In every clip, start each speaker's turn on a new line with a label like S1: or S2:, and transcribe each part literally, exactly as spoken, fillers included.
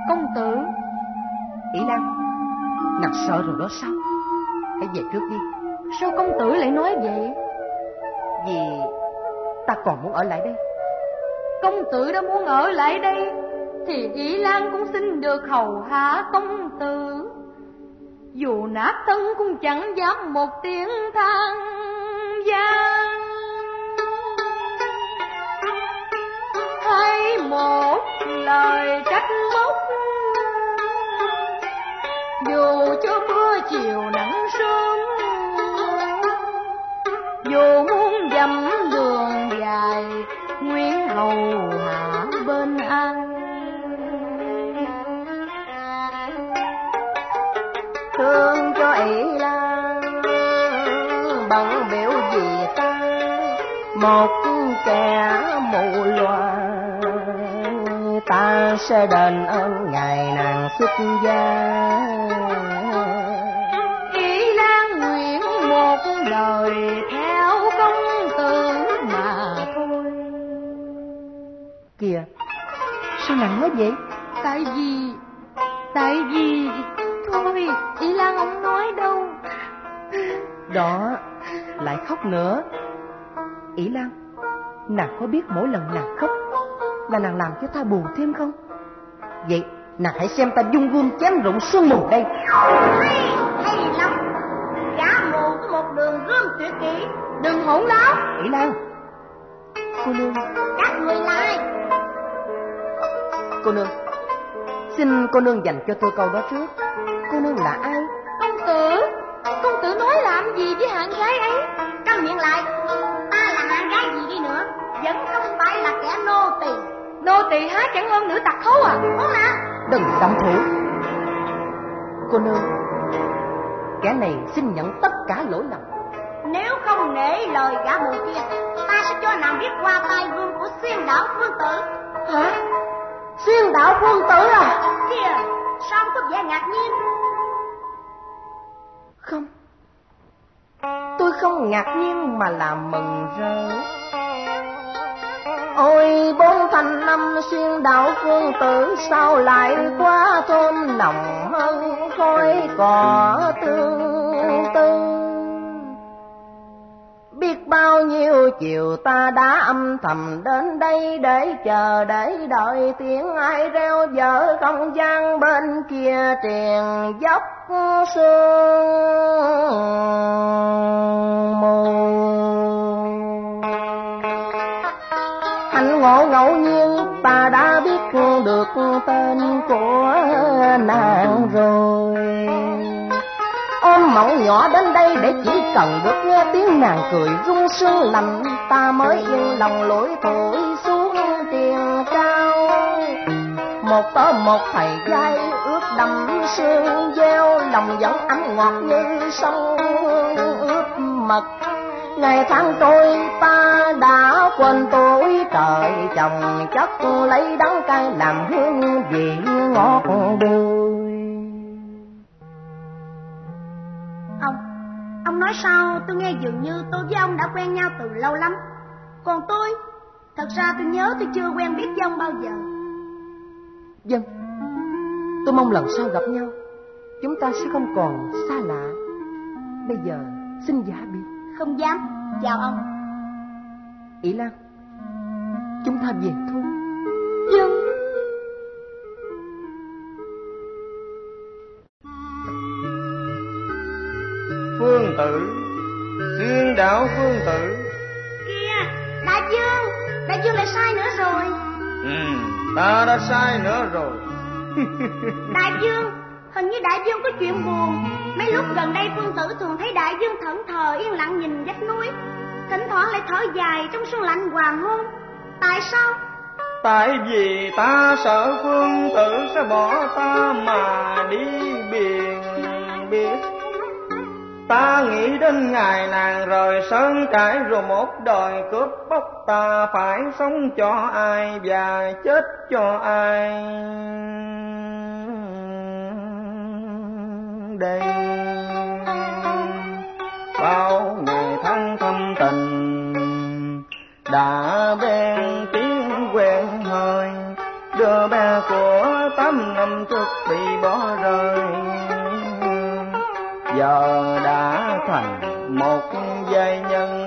S1: Công tử.
S2: Ỷ Lan, nàng sợ rồi đó sao? Hãy về trước đi.
S1: Sao công tử lại nói vậy?
S2: Vì ta còn muốn ở lại đây.
S1: Công tử đã muốn ở lại đây thì Ỷ Lan cũng xin được hầu hạ công tử. Dù nát thân cũng chẳng dám một tiếng than gian, hay một lời trách móc. Dù cho mưa chiều nắng sớm, dù muốn dặm đường dài, nguyện hầu hạ bên ai.
S2: Thương cho Ỷ Lan bằng biểu gì ta, một kẻ mù loà. Ta sẽ đền ơn ngày nàng xuất gia.
S1: Ỷ Lan nguyện một lời theo công tử mà thôi.
S2: Kìa, sao nàng nói vậy?
S1: Tại vì, tại vì, thôi, Ỷ Lan không nói đâu.
S2: Đó, lại khóc nữa. Ỷ Lan, nàng có biết mỗi lần nàng khóc là nàng làm cho ta buồn thêm không? Vậy nàng hãy xem ta dung gươm chém rụng xương mù đây.
S3: Hay, hay lắm. Gã mù có một đường gươm tuyệt kỹ.
S1: Đừng hỗn láo.
S2: Ỷ Lan, cô nương.
S3: Các người là ai?
S2: Cô nương, xin cô nương dành cho tôi câu đó trước. Cô nương là ai?
S1: Công tử, công tử nói làm gì với hạng gái ấy?
S3: Câm miệng lại. Ta là hạng gái gì đi nữa, vẫn không phải là kẻ nô tỳ.
S1: Nô tỳ há chẳng hơn nữ tặc khấu à?
S3: Ủa hả?
S2: Đừng động thủ. Cô nương, kẻ này xin nhận tất cả lỗi lầm.
S3: Nếu không nể lời gã mù kia, ta sẽ cho nàng biết qua tay vương của xuyên đảo phương tử.
S1: Hả? Xuyên đảo phương tử à?
S3: Kìa, sao có vẻ ngạc nhiên?
S2: Không, tôi không ngạc nhiên mà là mừng rỡ. Ôi bốn thành năm xuyên đảo phương tử, sao lại quá thơm nồng hơn khói cỏ tương tư. Biết bao nhiêu chiều ta đã âm thầm đến đây để chờ, để đợi tiếng ai reo vợ không gian bên kia triền dốc sương mù. Hạnh ngộ ngẫu nhiên ta đã biết được tên của nàng rồi. Ôm mộng nhỏ đến đây để chỉ cần được nghe tiếng nàng cười rung sương lạnh, ta mới yên lòng lủi thổi xuống triền cao. Một tớ một thầy gái ướt đậm sương gieo, lòng vẫn ấm ngọt như sông ướt mật. Ngày tháng trôi ta đã quên tuổi trời, chồng chất lấy đắng cay làm hương vị ngọt bùi.
S3: Ông, ông nói sao tôi nghe dường như tôi với ông đã quen nhau từ lâu lắm. Còn tôi, thật ra tôi nhớ tôi chưa quen biết với ông bao giờ.
S2: Vâng, tôi mong lần sau gặp nhau chúng ta sẽ không còn xa lạ. Bây giờ xin giả biệt.
S3: Không dám, chào ông.
S2: Ỷ Lan, chúng ta về thôi.
S1: Vâng.
S4: Phương tử, xuyên đảo phương tử.
S3: Kìa, đại vương, đại vương lại sai nữa rồi.
S4: Ừ, ta đã sai nữa rồi.
S3: Đại vương, hình như đại vương có chuyện buồn. Mấy lúc gần đây phương tử thường thấy đại vương thẫn thờ yên lặng nhìn vách núi, thỉnh thoảng lại thở dài trong sương lạnh hoàng hôn. Tại sao?
S4: Tại vì ta sợ phương tử sẽ bỏ ta mà đi biển biệt. Ta nghĩ đến ngày nàng rời sơn trại rồi một đời cướp bóc, ta phải sống cho ai và chết cho ai đây. Bao ngày tháng thâm tình đã bên tiếng quen hơi, đứa bé của tấm năm trước bị bỏ rơi, giờ đã thành một giai nhân.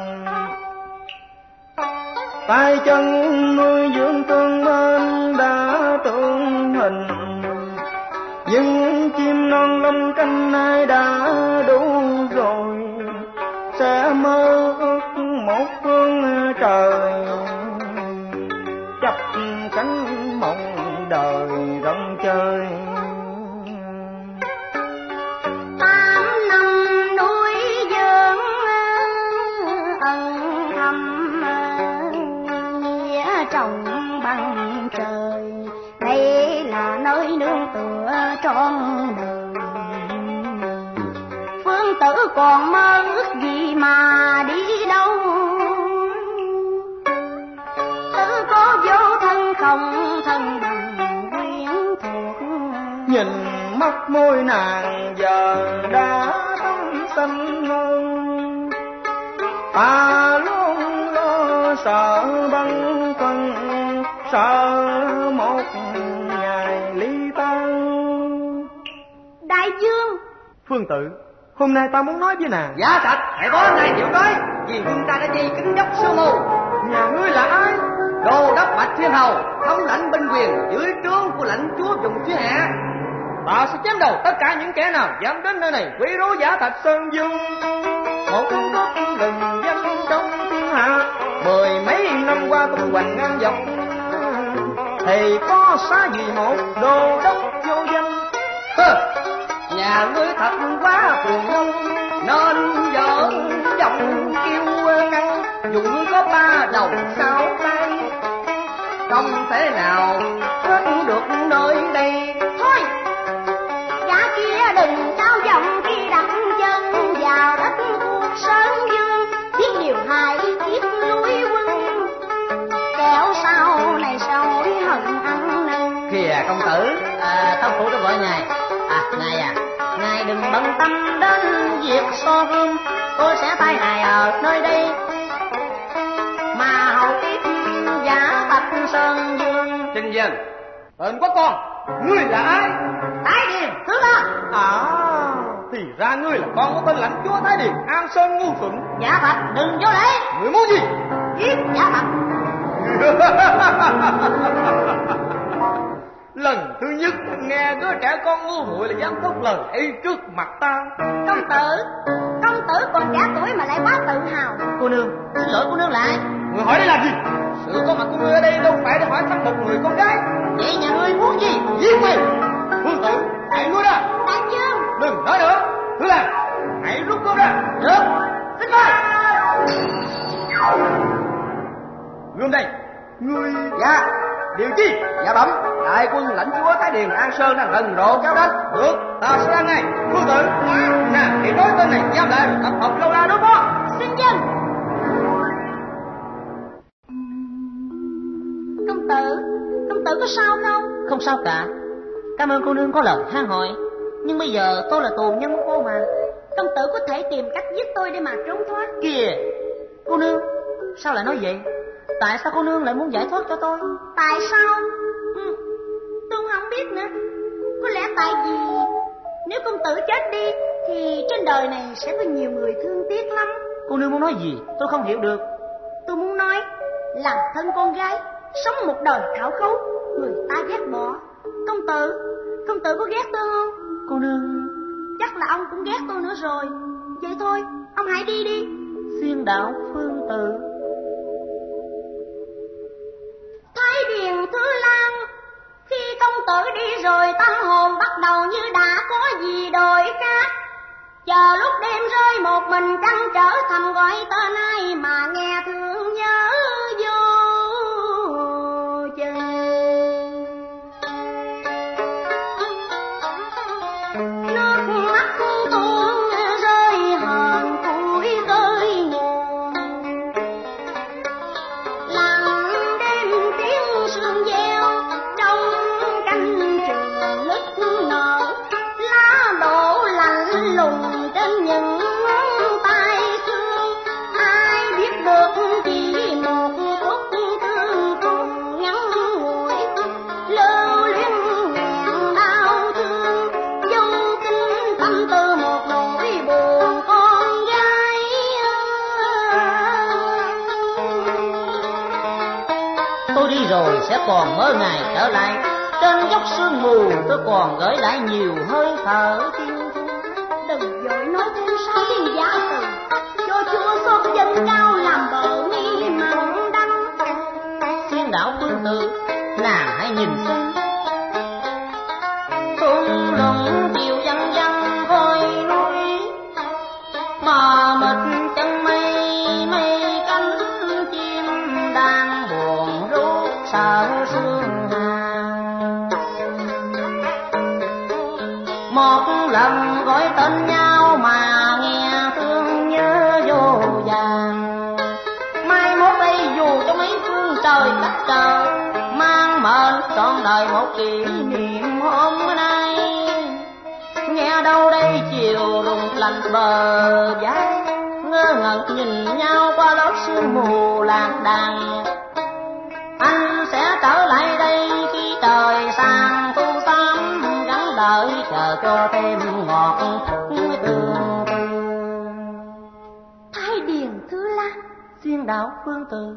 S4: Tay chân nuôi dưỡng thương mến đã tương hình, nhưng chim non lông canh nay đã đủ rồi, sẽ mơ ước một phương trời, chắp cánh mộng đời rong chơi.
S3: Tám năm nuôi dưỡng ân thầm nghĩa trọng bằng trời, đây là nơi nương tựa trọn đời. Phương Tử còn mơ ước gì mà đi đâu, Tử có vô thân không thân bằng quyến thuộc.
S4: Nhìn mắt môi nàng giờ đã tấm xanh hơn, ta luôn lo sợ băn khoăn, sợ một ngày ly tan.
S3: Đại vương.
S4: Phương Tử, hôm nay ta muốn nói với nàng.
S5: Giả Thạch, hãy có nay chịu nói, vì vương ta đã chi kính dốc sư mù.
S4: Nhà ngươi là ai?
S5: Đô đốc Bạch Thiên Hầu, thống lãnh binh quyền dưới trướng của lãnh chúa vùng phía hạ.
S4: Ta sẽ chém đầu tất cả những kẻ nào dám đến nơi này quấy rối Giả Thạch Sơn Dương, một tướng cướp lừng danh trong thiên hạ. Mười mấy năm qua tung hoành ngang dọc, thì có xá gì một đô đốc vô danh.
S5: Hừ, nhà ngươi thật quá cuồng ngông, nên vợ giọng kêu căng. Dù ngươi có ba đầu sáu tay, không thể nào thoát được nơi đây.
S3: Thôi, gã kia đừng cao giọng khi đặt chân vào đất cuộc Sơn Dương, biết điều hại kiếp lui quân, kéo sau này sau hối hận ăn năn.
S5: Kìa công tử, à, tông phủ đã gọi ngài. À, ngài à, ngài đừng bận tâm đến việc so gươm, tôi sẽ tay ngài ở nơi đây mà hầu tiếp Giả Thạch Sơn Dương.
S4: Trình dân, tên của con, ngươi là ai?
S5: Thái Điền Thứ Lan.
S4: À, thì ra ngươi là con của tên lãnh chúa Thái Điền An Sơn ngu xuẩn.
S5: Giả Thạch đừng vô lễ.
S4: Ngươi muốn gì?
S5: Giết Giả Thạch.
S4: Lần thứ nhất nghe đứa trẻ con ngu muội là dám thốt lời ấy trước mặt ta.
S3: Công tử, công tử còn trẻ tuổi mà lại quá tự hào.
S5: Cô nương, xin lỗi cô nương lại.
S4: Người hỏi đây làm gì? Sự có mặt của ngươi ở đây đâu phải để hỏi thăm một người con gái.
S5: Vậy nhà ngươi muốn gì?
S4: Giết mày! Phương Tử, hãy lui ra.
S3: Đại vương.
S4: Đừng nói nữa. Thứ Lan, hãy rút cô ra.
S5: Được, xin mời.
S4: Gươm đây. Ngươi...
S5: Dạ. Điều chi? Dạ bẩm, đại quân lãnh chúa Thái Điền An Sơn đang rần rộ kéo đến.
S4: Được, ta sẽ ra ngay. Phương Tử, nè, hãy nói tên này giao lại tập hợp lâu ra đối phó.
S3: Xin dân. Công tử, công tử có sao không?
S5: Không sao cả. Cảm ơn cô nương có lời han hỏi, nhưng bây giờ tôi là tù nhân của cô mà.
S3: Công tử có thể tìm cách giết tôi để mà trốn thoát.
S5: Kìa, cô nương, sao lại nói vậy? Tại sao cô nương lại muốn giải thoát cho tôi?
S3: Tại sao? Ừ, tôi không biết nữa. Có lẽ tại vì nếu công tử chết đi thì trên đời này sẽ có nhiều người thương tiếc lắm.
S5: Cô nương muốn nói gì? Tôi không hiểu được.
S3: Tôi muốn nói, làm thân con gái, sống một đời khảo khấu, người ta ghét bỏ. Công tử, công tử có ghét tôi không?
S5: Cô nương...
S3: Chắc là ông cũng ghét tôi nữa rồi. Vậy thôi, ông hãy đi đi.
S5: Xiên đạo Phương Tử.
S3: Thái Điền Thứ Lan, khi công tử đi rồi tâm hồn bắt đầu như đã có gì đổi khác. Chờ lúc đêm rơi một mình trăn trở thầm gọi tên ai mà nghe thương nhớ vô chừng. Nước mắt tuôn rơi hờn cuối rơi nguồn, lặng đêm tiếng sương gieo trong canh trường nức nở, lá đổ lạnh lùng trên những tay thương. Ai biết được
S2: tôi đi rồi sẽ còn mơ ngày trở lại. Trên dốc sương mù tôi còn gửi lại nhiều hơi thở thiên thu.
S3: Đừng vội nói thêm sáu tiếng giá từ, cho chua xót dân cao làm bờ mi mặn đắng.
S2: Xuyên đảo Phương Tử, nàng hãy nhìn xem. Thung lũng chiều văng văng khói núi, mà mịt chân mây mây cánh chim đang buồn rút sợ sương hà. Một lần gọi tên nhau mà nghe thương nhớ vô vàng. Mai mốt đây dù cho mấy phương trời cách trời, mang mệnh trọn đời một kỷ niệm hôm nay. Nghe đâu đây chiều rung lạnh bờ vai, ngơ ngẩn nhìn nhau qua lớp sương mù lạc đàn. Anh sẽ trở lại đây khi trời sang thu xám, gắng đợi chờ cho thêm ngọt tương tư.
S3: Thái Điền Thư Lan,
S2: Xuyên đảo Phương Tử.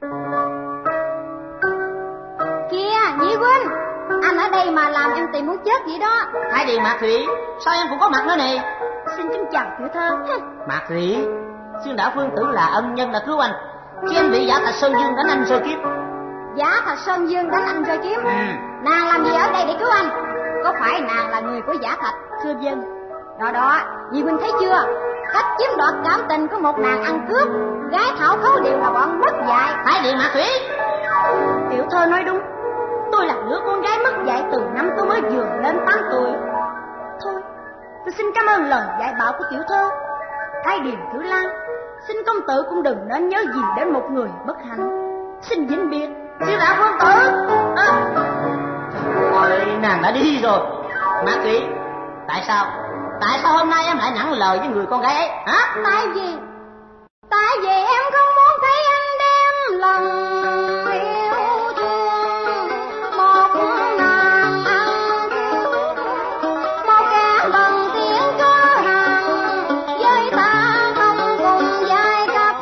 S3: Kìa Nhị huynh, anh ở đây mà làm em tìm muốn chết vậy đó.
S2: Thái Điền Mạc Thủy, sao em cũng có mặt nữa nè?
S3: Xin kính chào tiểu thơ.
S2: Mạc Thủy, Xuyên đảo Phương Tử là ân nhân đã cứu anh khi anh bị Giả Thạch Sơn Dương đánh anh rơi kiếp.
S3: Giả Thạch Sơn Dương đánh anh rơi kiếm.
S2: Ừ.
S3: Nàng làm gì ở đây để cứu anh? Có phải nàng là người của Giả Thạch?
S2: Thưa dân.
S3: Đó đó, Nhị huynh thấy chưa? Cách chiếm đoạt cảm tình của một nàng ăn cướp, gái thảo khấu đều là bọn mất dạy.
S2: Thái Điền Mạc Thủy,
S3: Tiểu thơ nói đúng. Tôi là đứa con gái mất dạy từ năm tôi mới vừa lên tám tuổi. Thôi, tôi xin cảm ơn lời dạy bảo của tiểu thơ. Thái Điền Thư Lan, xin công tử cũng đừng nên nhớ gì đến một người bất hạnh. Xin vĩnh biệt.
S2: Xuyên đảo Phương Tử. À. Ôi, nàng đã đi rồi. Mạc Thủy, tại sao? Tại sao hôm nay em lại nặng lời với người con gái ấy? Hả?
S3: Tại vì Tại vì em không muốn thấy anh đem lòng yêu thương một nàng ăn cướp, một kẻ bằng tiếng cơ hàng với ta không cùng giai cấp.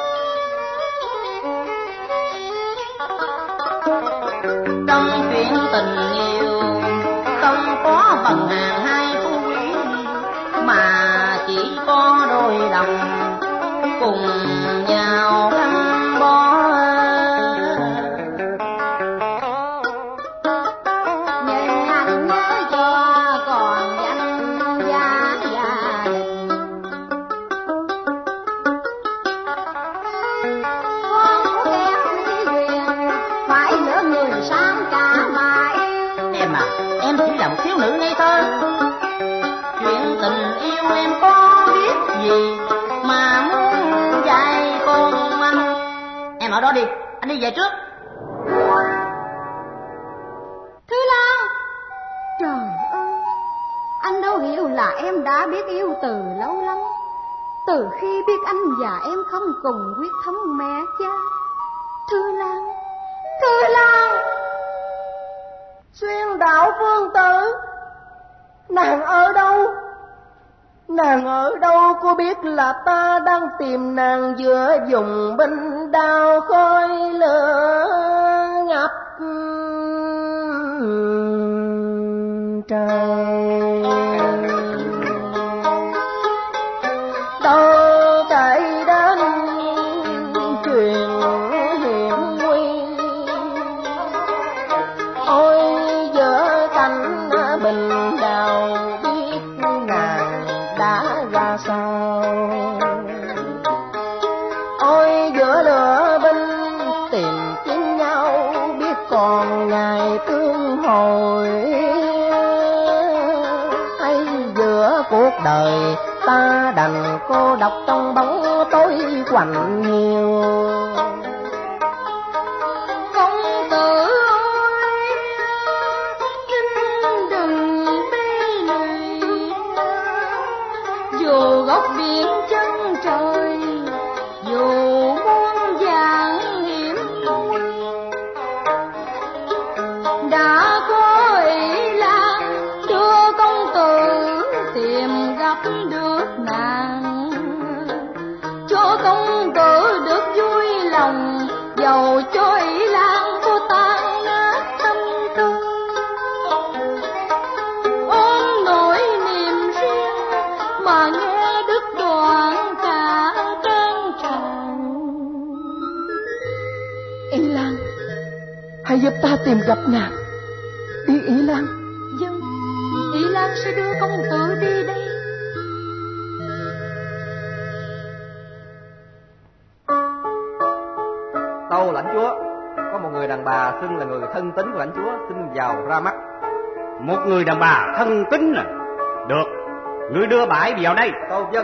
S2: Trong chuyện tình yêu không có bằng hàng hai phú quý, mà chỉ có đôi đồng cùng nhau gắn bó.
S3: Nhưng anh nhớ cho còn danh gia gia đình, con của em quý quyền phải lỡ người sáng cả mà yêu.
S2: Em à, em chỉ là một thiếu nữ ngây thơ. Chuyện tình yêu em có biết gì mà muốn dạy con anh. Em ở đó đi, anh đi về trước.
S3: Thư Lan, trời ơi, anh đâu hiểu là em đã biết yêu từ lâu lắm. Từ khi biết anh và em không cùng huyết thống mẹ cha. Thư Lan, Thư Lan.
S2: Xuyên đảo Phương Tử, nàng ở đâu? Nàng ở đâu? Cô biết là ta đang tìm nàng giữa vùng binh đao khói lửa ngập trời. Đâu chạy đến chuyện hiểm nguy, ôi giữa cánh bình đào biết nàng đã ra sao. Ôi giữa lửa binh tìm kiếm nhau, biết còn ngày tương hồi. Hay giữa cuộc đời ta đành cô độc trong bóng tối quạnh nhiều.
S3: Công tử ơi, xin đừng bê lụy, dù góc biển chân trời, dù muôn vàn hiểm nguy, đã có ý là đưa công tử tìm gặp được nàng, cho công tử được vui lòng, dầu cho ý Lan có
S2: Ý Lan, hãy giúp ta tìm gặp nàng đi Ý Lan.
S1: Dân, Ý Lan sẽ đưa công tử đi đây.
S5: Tâu lãnh chúa, có một người đàn bà xưng là người thân tín của lãnh chúa xin vào ra mắt.
S6: Một người đàn bà thân tín à? Được, ngươi đưa bà ấy vào đây.
S5: Tâu dân.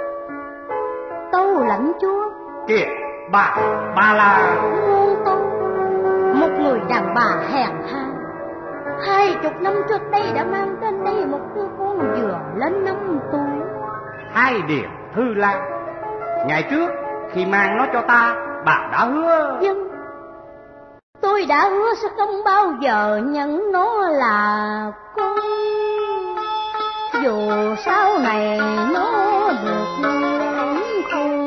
S1: Tâu lãnh chúa.
S6: Kìa, bà, bà là...
S1: Muôn tâu, một người đàn bà hèn hạ. Hai chục năm trước đây đã mang đến đây một đứa con vừa lên năm tuổi.
S6: Hai Điền Thư Lan. Ngày trước khi mang nó cho ta, bà đã hứa.
S1: Dân, tôi đã hứa sẽ không bao giờ nhận nó là con. Dù sau này nó được lớn khôn,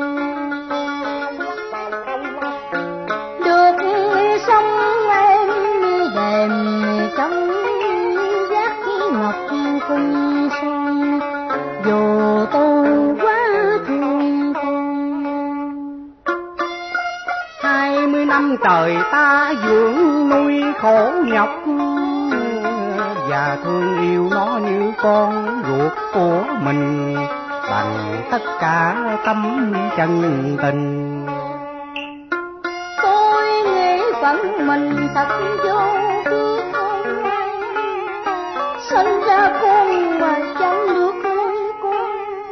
S1: được sống em đềm trong giác ngọc cung son. Dù tôi quá thương con,
S6: Hai mươi năm trời ta dưỡng nuôi khổ nhọc, và thương yêu nó như con ruột của mình, bằng tất cả tâm chân tình.
S1: tôi nghĩ phận mình thật vô phước không may, sinh ra con mà chẳng được nuôi con.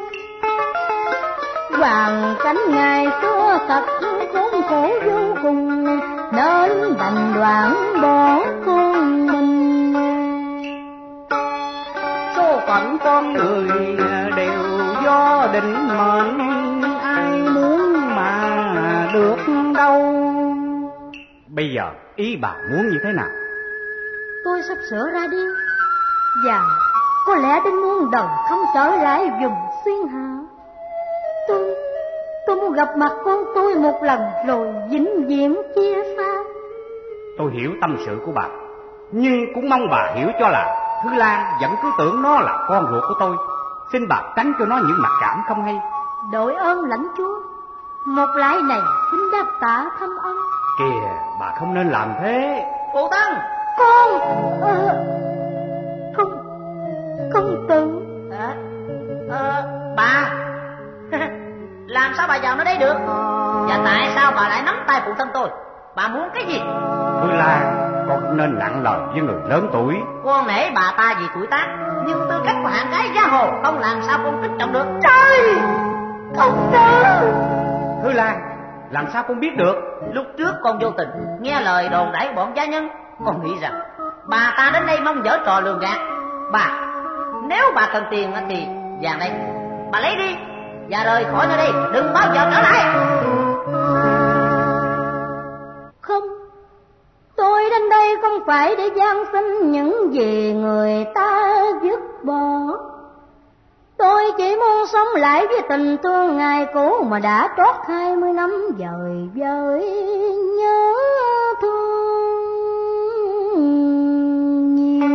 S1: Hoàn cảnh ngày xưa thật khốn khổ vô cùng, nên đành đoạn bỏ con mình.
S6: Số phận con người đều do định mệnh, ai muốn mà được đâu. Bây giờ ý bà muốn như thế nào?
S1: Tôi sắp sửa ra đi, và có lẽ đến muôn đời không trở lại vùng xuyên hạ. Tôi, tôi muốn gặp mặt con tôi một lần rồi vĩnh viễn chia xa.
S6: Tôi hiểu tâm sự của bà, nhưng cũng mong bà hiểu cho là Thư Lan vẫn cứ tưởng nó là con ruột của tôi. Xin bà tránh cho nó những mặc cảm không hay.
S1: Đội ơn lãnh chúa, một lạy này xin đáp tạ thâm ân.
S6: Kìa, bà không nên làm thế.
S5: Phụ thân.
S1: Con à, công công tử.
S5: À, à, bà làm sao bà vào nơi đây được? Và tại sao bà lại nắm tay phụ thân tôi? Bà muốn cái gì?
S6: Thư Lan, con không nên nặng lời với người lớn tuổi.
S5: Con nể bà ta vì tuổi tác, nhưng tư cách của hạng gái giá hồ không làm sao con kích động được.
S1: Trời, công tử.
S6: Thư Lan, làm sao con biết được?
S5: Lúc trước con vô tình nghe lời đồn đãi của bọn gia nhân, con nghĩ rằng bà ta đến đây mong giở trò lường gạt. Bà, nếu bà cần tiền thì vàng đây, bà lấy đi và rời khỏi nơi đây, đừng bao giờ trở lại.
S1: Không, tôi đến đây không phải để gian xin những gì người ta dứt bỏ. Tôi chỉ muốn sống lại với tình thương ngày cũ mà đã trót hai mươi năm dời dời nhớ thương nhiều.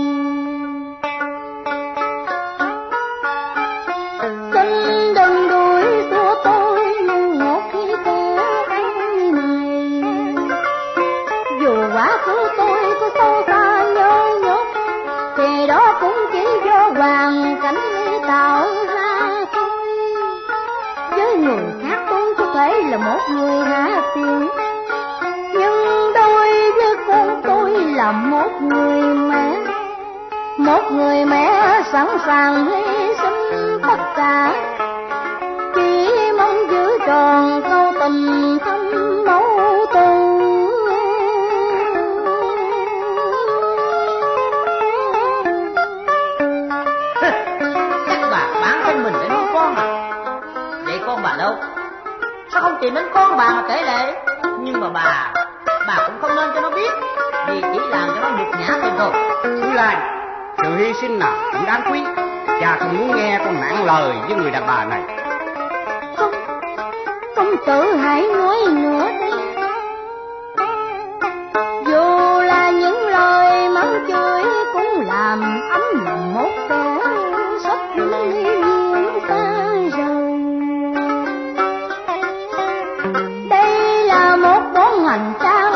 S1: Xin đừng đuổi xua tôi như một khi kẻ ấy này. Dù quá khứ tôi có sâu xa nhớ nhốt, thì đó cũng chỉ do hoàn cảnh tạo ra thôi. Với người khác tôi có thể là một người hạ tiện, nhưng đối với con tôi là một người mẹ. Một người mẹ sẵn sàng hy sinh tất cả, chỉ mong giữ tròn câu tình thâm mẫu tử.
S5: Chắc bà bán thân mình để nuôi con à? Vậy con bà đâu? Sao không tìm đến con bà mà kể lệ? Nhưng mà bà, bà cũng không nên cho nó biết, vì chỉ làm cho nó nhục nhã thêm thôi.
S6: Thư Lan, sự hy sinh nào cũng đáng quý. Cha không muốn nghe con nặng lời với người đàn bà này.
S1: Công, công tử hãy nói nữa đi. Dù là những lời mắng chửi cũng làm ấm lòng một kẻ sắp ly duyên xa rời. Đây là một bổn hành trao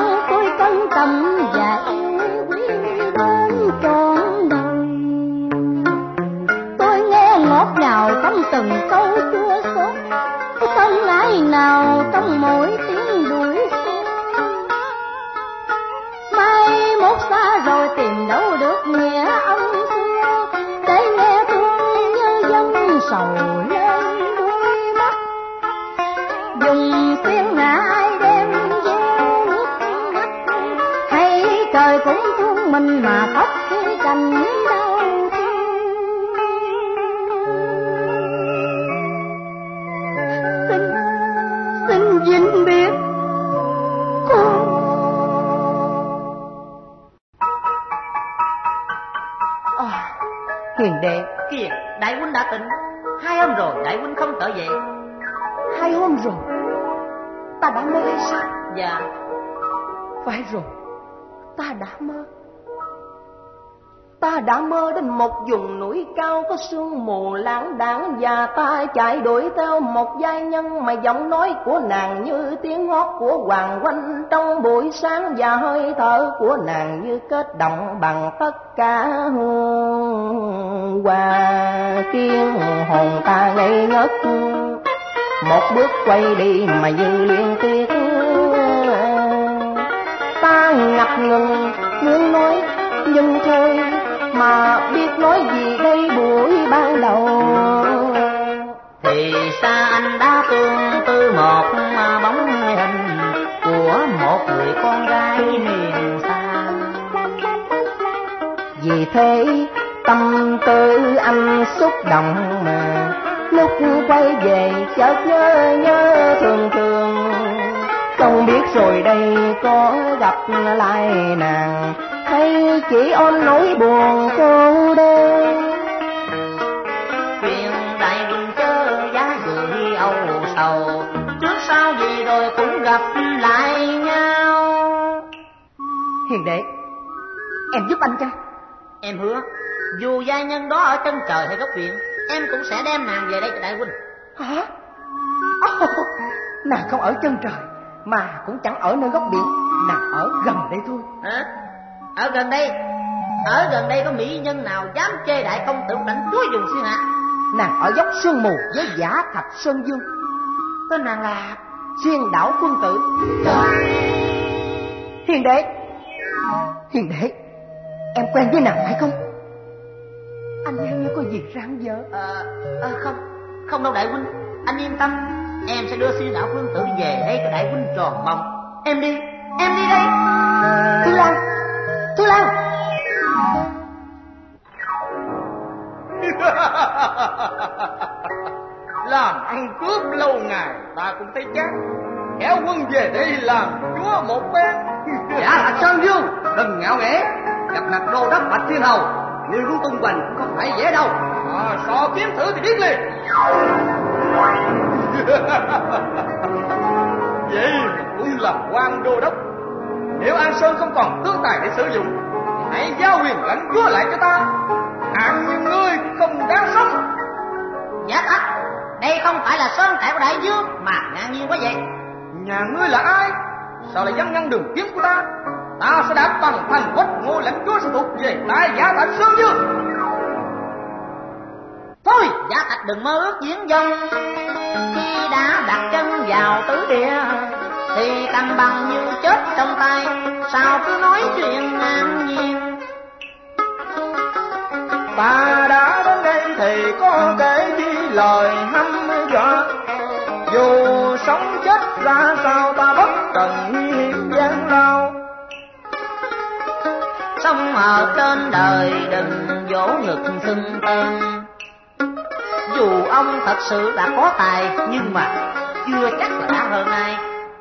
S2: mình mà khóc cái cảnh đau thương. Xin, xin vĩnh biệt con.
S5: À, Hiền đệ, kìa, đại huynh đã tỉnh. Hai hôm rồi đại huynh không trở về.
S2: Hai hôm rồi? Ta đã mơ hay sao?
S5: Dạ.
S2: Phải rồi, ta đã mơ. Ta đã mơ đến một vùng núi cao có sương mù lãng đãng, và ta chạy đuổi theo một giai nhân mà giọng nói của nàng như tiếng hót của hoàng huynh trong buổi sáng, và hơi thở của nàng như kết động bằng tất cả hương hoa, khiến hồn ta ngây ngất. Một bước quay đi mà như liên tiếc, ta ngập ngừng muốn nói nhưng thôi, mà biết nói gì đây buổi ban đầu.
S5: Thì xa anh đã tương tư một bóng hình của một người con gái miền xa.
S2: Vì thế tâm tư anh xúc động, mà lúc quay về chợt nhớ nhớ thường thường. Không biết rồi đây có gặp lại nàng, hay chỉ ôm nỗi buồn cô đơn.
S5: Chuyện đại huynh chớ giá gửi âu sầu, trước sau gì rồi cũng gặp lại nhau.
S2: Hiền đệ, em giúp anh chăng?
S5: Em hứa, dù gia nhân đó ở chân trời hay góc biển, em cũng sẽ đem nàng về đây cho đại huynh.
S2: Hả? Oh, nàng không ở chân trời, mà cũng chẳng ở nơi góc biển, nàng ở gần đây thôi.
S5: Hả? Ở gần đây? Ở gần đây có mỹ nhân nào dám chê đại công tử đánh chúa dùng xuyên hạ?
S2: Nàng ở dốc sương mù với Giả Thạch Sơn Dương. Tên nàng là Xuyên Đảo Phương Tử. Hiền đệ, hiền đệ, em quen với nàng phải không? Anh như có gì ráng dở.
S5: Ờ, à, không, không đâu đại huynh. Anh yên tâm, em sẽ đưa Xuyên Đảo Phương Tử về đây cho đại huynh tròn mong. Em đi, em đi đây.
S2: Thư Lan, Thư Lan.
S4: Làm ăn cướp lâu ngày ta cũng thấy chán, kéo quân về đây làm chúa một bên.
S5: Giả Thạch Sơn Dương, đừng ngạo nghễ, gặp mặt đô đốc Bạch Thiên Hầu, ngươi muốn tung hoành cũng không phải dễ đâu.
S4: À, so kiếm thử thì biết liền. Vậy cũng là quan đô đốc, nếu An Sơn không còn tướng tài để sử dụng thì hãy giao quyền lãnh chúa lại cho ta. Hạng như ngươi không đáng sống.
S5: Giả Thạch, đây không phải là sơn trại của đại vương mà ngang nhiên quá vậy.
S4: Nhà ngươi là ai? Sao lại dám ngăn đường kiếm của ta? Ta sẽ đạp bằng thành quách, ngôi lãnh chúa sẽ thuộc về tại Giả Thạch Sơn Dương.
S5: Thôi, Giả Thạch đừng mơ ước diễn dông. Khi đã đặt chân vào tứ địa thì cầm bằng như chết trong tay, sao cứ nói chuyện ngang nhiên.
S4: Ta đã đến đây thì có kể chi lời hăm dọa, dù sống chết ra sao ta bất cần nguy hiểm gian lao.
S5: Sống ở trên đời đừng vỗ ngực xưng tên, dù ông thật sự đã có tài nhưng mà chưa chắc là đã hơn ai.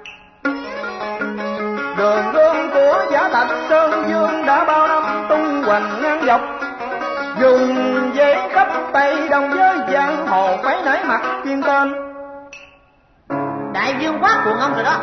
S4: Đường gương của Giả Thạch Sơn Dương đã bao năm tung hoành ngang dọc, dùng giấy khắp Tây Đông với giang hồ phải nể mặt kiên tên.
S5: Đại vương quá cuồng ông rồi đó.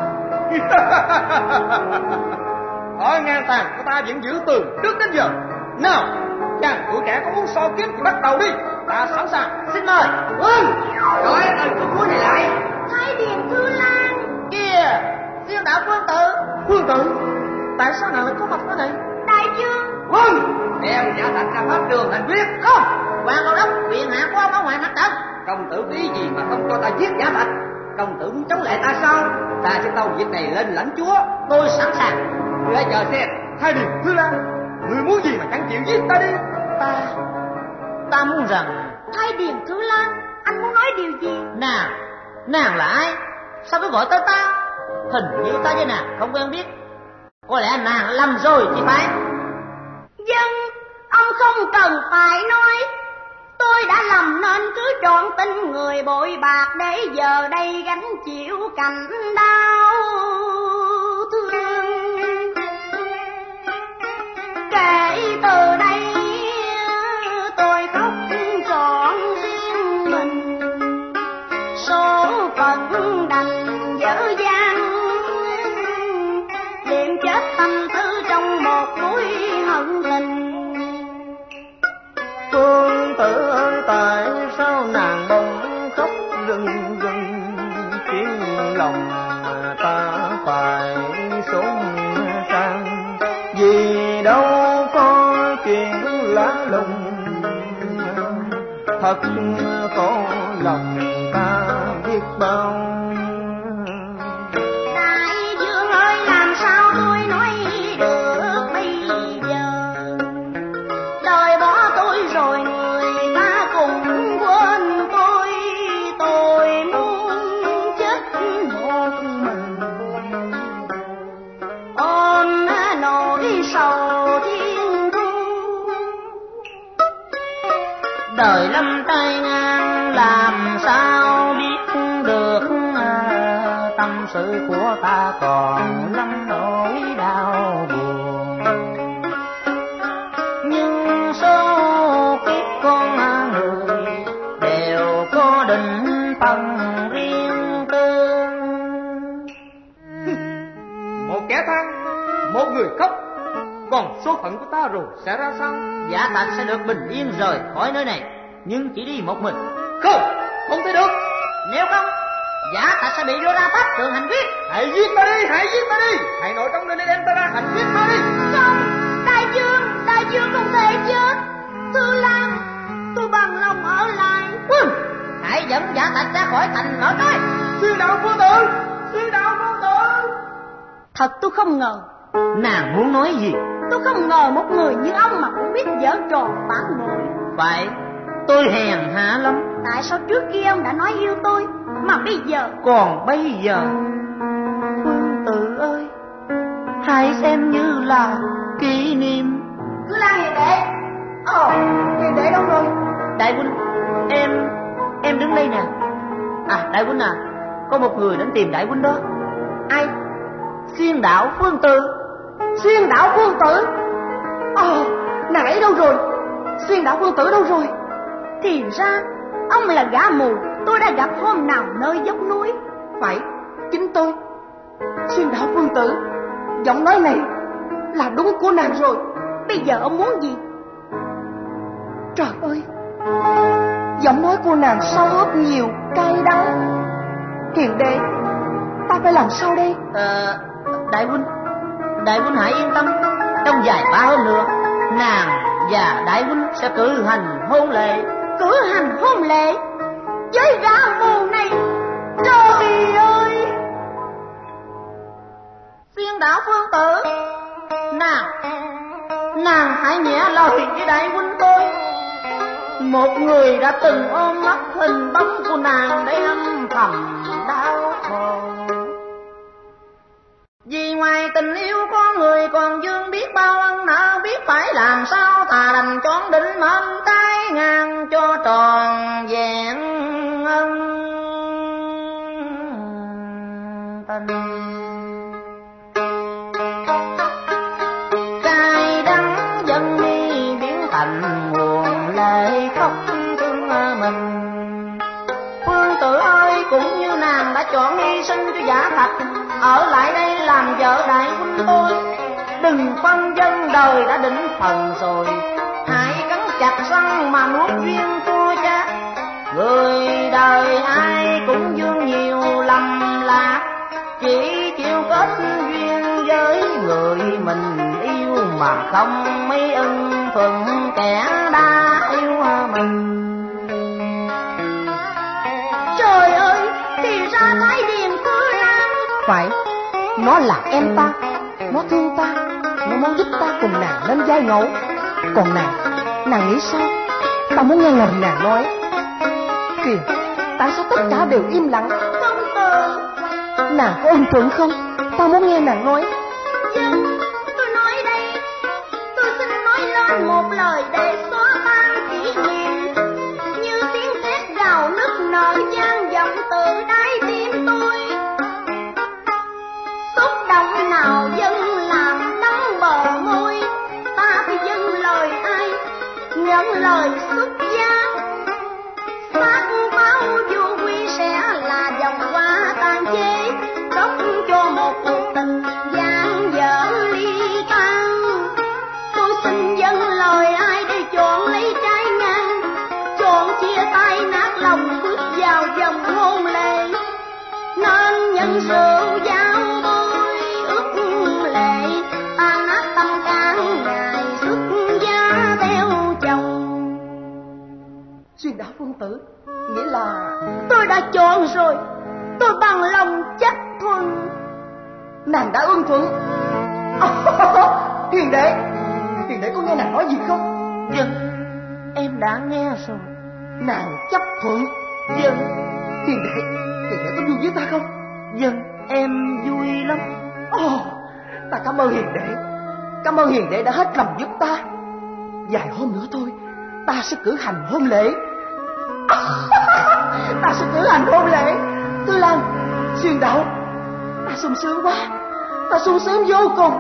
S4: Ở ngang tàn của ta vẫn giữ từ trước đến giờ. Nào, chàng tuổi trẻ có muốn so kiếm thì bắt đầu đi, ta sẵn sàng.
S5: Xin mời.
S4: Vâng. Rồi ơi câu cuối này lại.
S3: Thái Điền Thư Lan.
S5: Kìa, Xuyên Đảo Phương Tử.
S4: Phương Tử, tại sao nàng lại có mặt ở đây?
S3: Đại vương.
S4: Vâng. Đem Giả Thạch ra pháp đường thành quyết.
S5: Không, quan đô đốc, quyền hạn của ông ở ngoài mặt trận.
S4: Công tử ý gì mà không cho ta giết Giả Thạch? Công tử muốn chống lại ta sao? Ta sẽ tâu việc này lên lãnh chúa.
S5: Tôi sẵn sàng.
S4: Ngươi hãy chờ xem. Thái Điền Thư Lan, ngươi muốn gì mà chẳng chịu giết ta đi?
S5: Ta, ta muốn rằng.
S3: Thái Điền Thư Lan, anh muốn nói điều gì?
S5: Nàng, nàng là ai? Sao cứ gọi tới ta? Hình như ta với nàng không quen biết. Có lẽ nàng lầm rồi chị phải.
S3: Dân, ông không cần phải nói, tôi đã lầm nên cứ trọn tin người bội bạc, để giờ đây gánh chịu cảnh đau thương. Kể từ đây tôi khóc trọn riêng mình, số phận đành dở dang, liệm chết tâm tư trong một núi hận tình.
S4: Phương Tử ơi, tại sao nàng bỗng khóc rưng rưng, khiến lòng ta phải xốn sang? Vì đâu có chuyện lá lùng, thật có lòng ta biết bao.
S3: Đại vương ơi, làm sao tôi nói được bây giờ? Đời bỏ tôi rồi người ta cùng quên tôi, tôi muốn chết một mình, ôm nỗi sầu thiên thu.
S2: Đời lâm tay ngang làm sao biết được, tâm sự của ta còn lắm nỗi đau buồn. Nhưng số kiếp con người đều có định phần riêng tư.
S5: Một kẻ than, một người khóc, còn số phận của ta rồi sẽ ra sao?
S2: Giả Thạch sẽ được bình yên rời khỏi nơi này, nhưng chỉ đi một mình.
S5: Không, không thể được.
S2: Nếu không, Giả Thạch sẽ bị đưa ra pháp trường hành quyết.
S5: Hãy giết ta đi, hãy giết ta đi, hãy nội trong nơi này đem ta ra hành quyết ta đi.
S3: Không, đại vương, đại vương không thể chết. Thư Lan, tôi bằng lòng ở lại.
S2: Quân, hãy dẫn Giả Thạch ra khỏi thành mở nói.
S5: Xuyên đạo Phương Tử, xuyên đạo Phương Tử.
S3: Thật tôi không ngờ.
S2: Nàng muốn nói gì?
S3: Tôi không ngờ một người như ông mà cũng biết giở trò phản bội.
S2: Phải, tôi hèn hạ lắm.
S3: Tại sao trước kia ông đã nói yêu tôi, mà bây giờ?
S2: Còn bây giờ, Phương Tử ơi, hãy xem như là kỷ niệm.
S3: Cứ la hiền đệ. Ồ, hiền đệ đâu rồi?
S2: Đại huynh, em, em đứng đây nè. À, đại huynh à, có một người đến tìm đại huynh đó.
S3: Ai?
S2: Xuyên đạo Phương Tử.
S3: Xuyên đạo Phương Tử? Ồ, nàng ấy đâu rồi? Xuyên đạo Phương Tử đâu rồi? Thì ra ông là gã mù tôi đã gặp hôm nào nơi dốc núi.
S2: Phải, chính tôi.
S3: Xuyên đạo Phương Tử, giọng nói này là đúng của nàng rồi. Bây giờ ông muốn gì? Trời ơi, giọng nói của nàng sao ớt nhiều cay đắng. Hiền đệ, ta phải làm sao đây?
S2: Ờ, đại huynh, đại huynh hãy yên tâm. Trong vài ba hôm nữa, nàng và đại huynh sẽ cử hành hôn lễ.
S3: Cử hành hôn lễ với gã mù này? Trời ơi!
S2: Xuyên đạo Phương Tử, nàng, nàng hãy nhẹ lời với đại huynh tôi. Một người đã từng ôm mắt hình bóng của nàng để âm thầm đau khổ. Vì ngoài tình yêu có người còn dương biết bao ân nợ, biết phải làm sao thà đành chọn định mệnh tay ngang cho tròn vẹn ân tình. Cay đắng dâng đi biến thành nguồn lệ khóc thương mình. Phương Tử ơi, cũng như nàng đã chọn hy sinh cho Giả Thạch, ở lại đây làm vợ đại huynh tôi. Đừng phân dân, đời đã định phần rồi, hãy cắn chặt răng mà nuốt duyên chua chát. Người đời ai cũng dương nhiều lầm lạc, chỉ chịu kết duyên với người mình yêu mà không mấy ân thuận kẻ đã yêu mình.
S3: Trời ơi, thì ra Thái Điền Thư Lan.
S2: Phải, nó là em ta, nó thương ta, nó muốn giúp ta cùng nàng lên giai ngộ. Còn nàng, nàng nghĩ sao? Ta muốn nghe lời nàng nói. Kìa, tại sao tất cả đều im lặng?
S3: Công tử,
S2: nàng có ân chuẩn không? Ta muốn nghe nàng nói.
S3: Dân, tôi nói đây, tôi xin nói thành một lời để xóa tan kỷ niệm, như tiếng sét gào nức nở vang vọng từ đáy tim tôi. Xúc động nào dâng làm nóng bờ môi, ta thì dâng lời ai nhận lời xuất gia. Xác báo vô quy sẽ là dòng hoa tàn chế, đốc cho một cuộc tình gian dở ly tan. Tôi xin dâng lời ai để chọn lấy trái ngang, chọn chia tay nát lòng bước vào dòng hôn lệ, nên nhân rượu giao bôi ước lệ, ta nát tâm can ngày xuất gia theo chồng.
S2: Xuyên đảo Phương Tử, nghĩa là
S3: tôi đã chọn rồi, tôi bằng lòng chấp thuận.
S2: Nàng đã ưng thuận. Hiền đệ, hiền đệ có nghe nàng nói gì không?
S5: Vâng, em đã nghe rồi.
S2: Nàng chấp thuận.
S5: Vâng.
S2: Hiền đệ, hiền đệ có vui với ta không?
S5: Vâng, em vui lắm.
S2: Ồ, ta cảm ơn hiền đệ. Cảm ơn hiền đệ đã hết lòng giúp ta. Vài hôm nữa thôi, ta sẽ cử hành hôn lễ. Ta sẽ cử hành hôn lễ. Tư Lan, Xuyên Đậu, ta sung sướng quá, ta sung sướng vô cùng.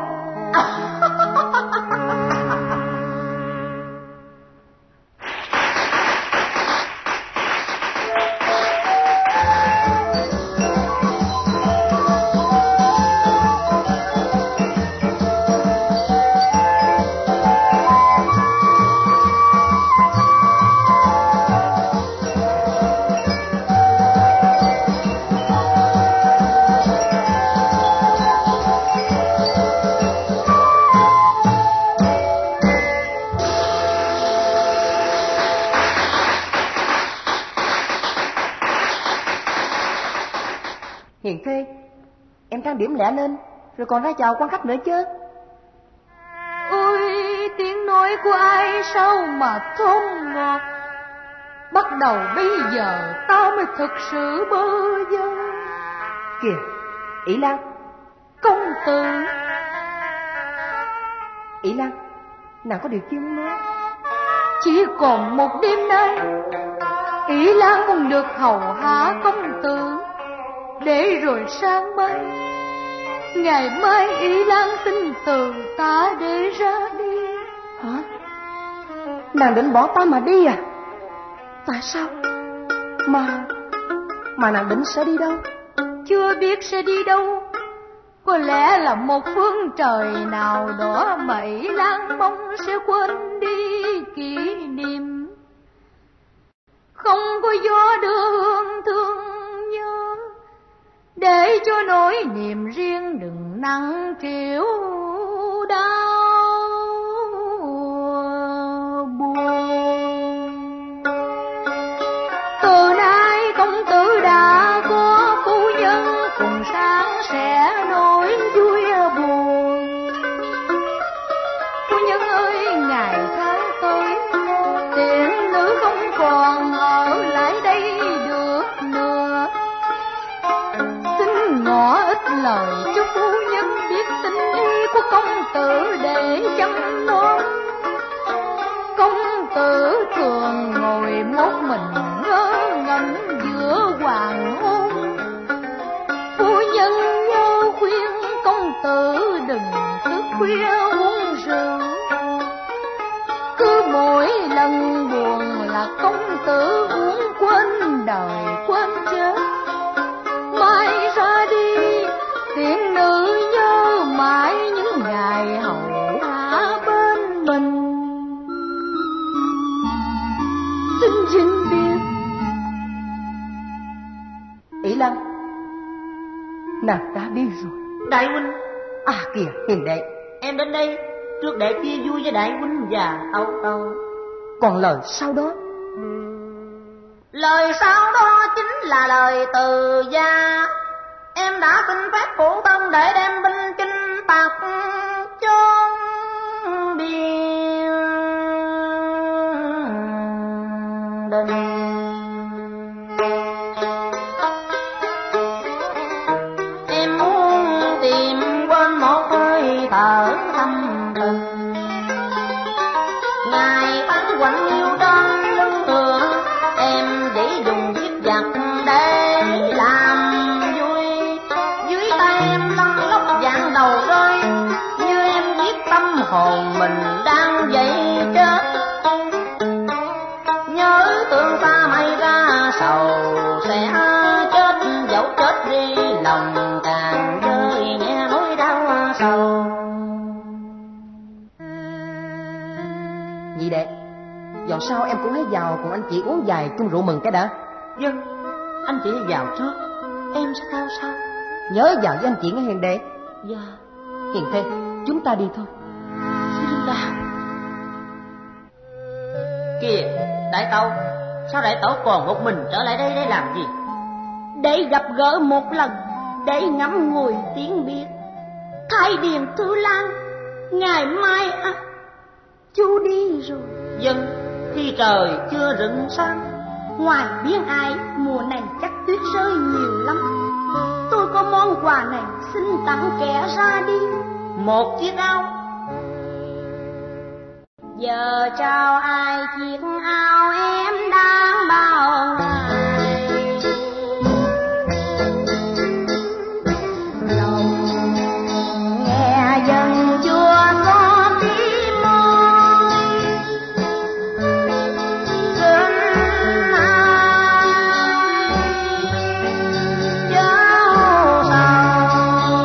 S2: Hiền thê, em trang điểm lẹ lên, rồi còn ra chào quan khách nữa chứ.
S1: Ôi, tiếng nói của ai sao mà thơm ngọt, bắt đầu bây giờ tao mới thực sự bơ vơ.
S2: Kìa, Ỷ Lan.
S1: Công tử.
S2: Ỷ Lan, nàng có điều chi muốn nói?
S1: Chỉ còn một đêm nay, Ỷ Lan muốn được hầu hạ công tử, để rồi sang mai, ngày mai Ỷ Lan xin từ ta để ra đi.
S2: Hả? Nàng định bỏ ta mà đi à? Tại sao? Mà Mà nàng định sẽ đi đâu?
S1: Chưa biết sẽ đi đâu. Có lẽ là một phương trời nào đó mà Ỷ Lan mong sẽ quên đi kỷ niệm. Không có gió đưa hương thương nhớ, để cho nỗi niềm riêng đừng nặng chịu đau buồn. Từ nay công tử đã có phu nhân, cùng sáng sẽ nỗi vui buồn. Phu nhân ơi, ngày tháng tới, tiện nữ không còn ở lại đây được nữa. Xin ngỏ ít lời cho phu nhân biết tình ý của công tử để chăm nom. Công tử thường ngồi một mình ngơ ngẩn giữa hoàng hôn. Phu nhân nhớ khuyên công tử đừng thức khuya uống rượu. Cứ mỗi lần buồn là công tử uống quên đời quên chết. Mai ra đi, tiện nữ nhớ mãi những ngày hầu hạ bên mình. Xin xin biết.
S2: Ỷ Lan, nàng đã đi rồi.
S5: Đại huynh.
S2: À kìa, hiền đệ,
S5: Em đến đây trước để chia vui với đại huynh và tâu tâu.
S2: còn lời sau đó?
S5: Lời sau đó chính là lời từ gia. Em đã xin phép phụ thân để đem binh chinh phạt chốn biên đình. Em muốn tìm quên một hơi thở thâm tình,
S2: hồn mình đang dậy chết. Nhớ tương xa mây ra sầu sẽ chết, dẫu chết đi lòng càng rơi nghe nỗi đau sầu.
S5: Nhị đệ, dọn sau em cũng hãy vào cùng anh chị uống vài chung rượu mừng cái đã.
S2: Vâng, anh chị vào trước, em sẽ theo sau.
S5: Nhớ vào với anh chị nghe hiền đệ.
S2: Dạ.
S5: Hiền thê, chúng ta đi thôi.
S2: Xin là kìa, đại tẩu, sao đại tẩu còn một mình trở lại đây để làm gì?
S3: Để gặp gỡ một lần, để ngắm ngùi tiếng biệt. Thái Điền Thư Lan, ngày mai à, chú đi rồi.
S2: Dân, khi trời chưa rựng sáng.
S3: Ngoài biên ải, mùa này chắc tuyết rơi nhiều lắm. Tôi có món quà này xin tặng kẻ ra đi.
S2: Một chiếc áo.
S3: Giờ trao ai chiếc áo em đang bao ngày. Lòng nghe dần chua xót tim môi. Xuân ai dấu sầu,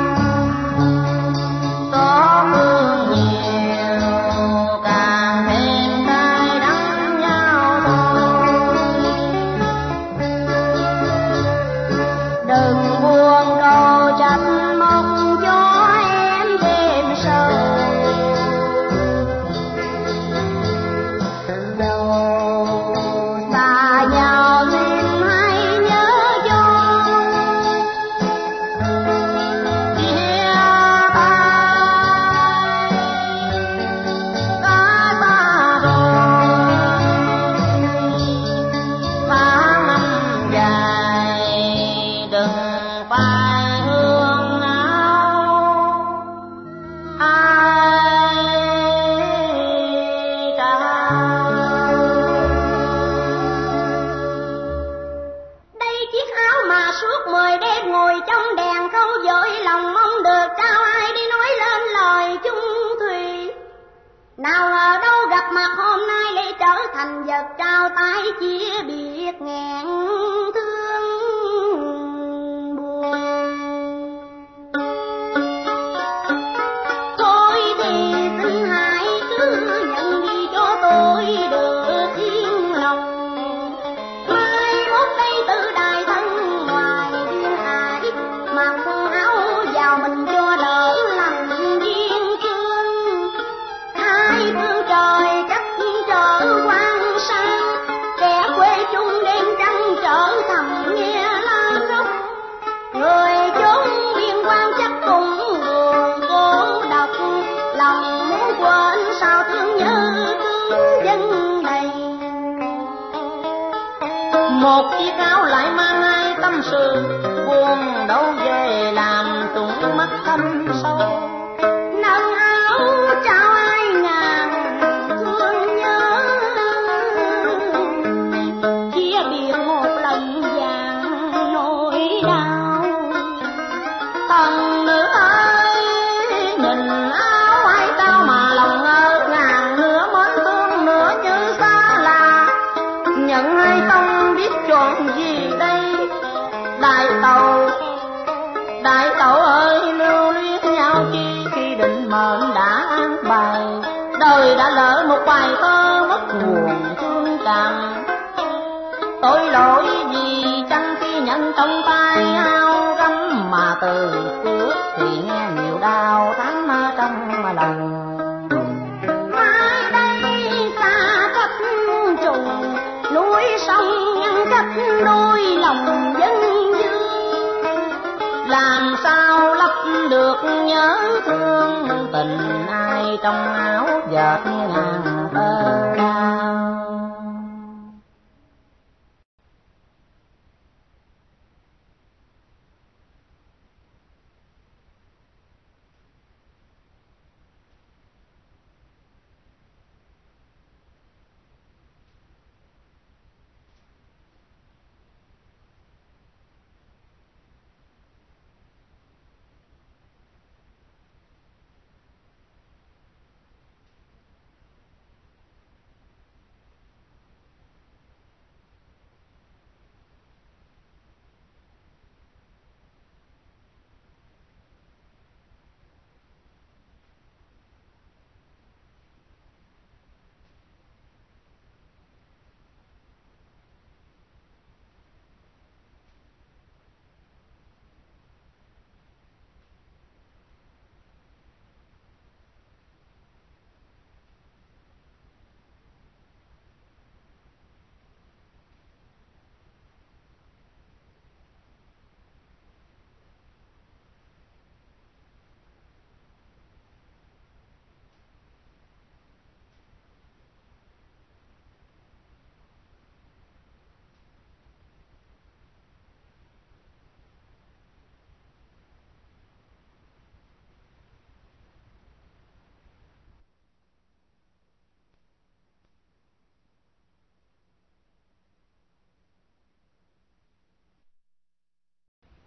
S3: gió mưa nhiều càng thêm cay đắng nhau thôi. Đừng buông câu trách mong cho em thêm sâu. Dẫu xa nhau xin hãy nhớ cho chia tay đã xa rồi. Tháng năm dài đừng phải hương áo ai trao. Đây chiếc áo mà suốt mười đêm ngồi trong đèn khâu dội lòng mong được trao ai đi nói lên lời chung thủy. Nào ngờ đâu gặp mặt hôm nay lại trở thành vật trao tay chia biệt nghẹn thương buồn. Thôi thì xin hãy cứ nhận đi cho tôi được yên lòng. Mai mốt đây tự đài thân ngoài duyên ải, mặc áo vào mình cho đỡ lành duyên thương. Hai phương trời chắc trở quang sang, kẻ quê chung đêm trăng trở thầm nghe la róc. Người chốn biên quan chắc cũng buồn cô độc, lòng muốn quên sao thương nhớ thương dân đầy.
S2: Một chiếc áo lại mang hai tâm sự, buồn đâu về làm trũng mắt thâm sâu.
S3: Nâng áo trao ai ngàn thương nhớ, chia biệt một lần vàng nỗi đau.
S2: Thần nữ ơi, nhìn áo ai tao mà lòng ngơ ngàng, nửa mến thương nửa như xa lạ. Nhận hay không biết chọn gì đây. Đại tàu, đại tàu ơi, lưu luyến nhau chi khi định mệnh đã an bài. Đời đã lỡ một bài thơ mất nguồn thương cảm. Tội lỗi gì chăng khi nhận trong tay áo gấm, mà từ trước thì nghe nhiều đau thắm trong lòng.
S3: Mai đây xa cách trùng núi sông ngăn cách đôi lòng dân dương.
S2: Làm sao lấp được nhớ thương tình ai trong áo dệt ngàn tơ đau.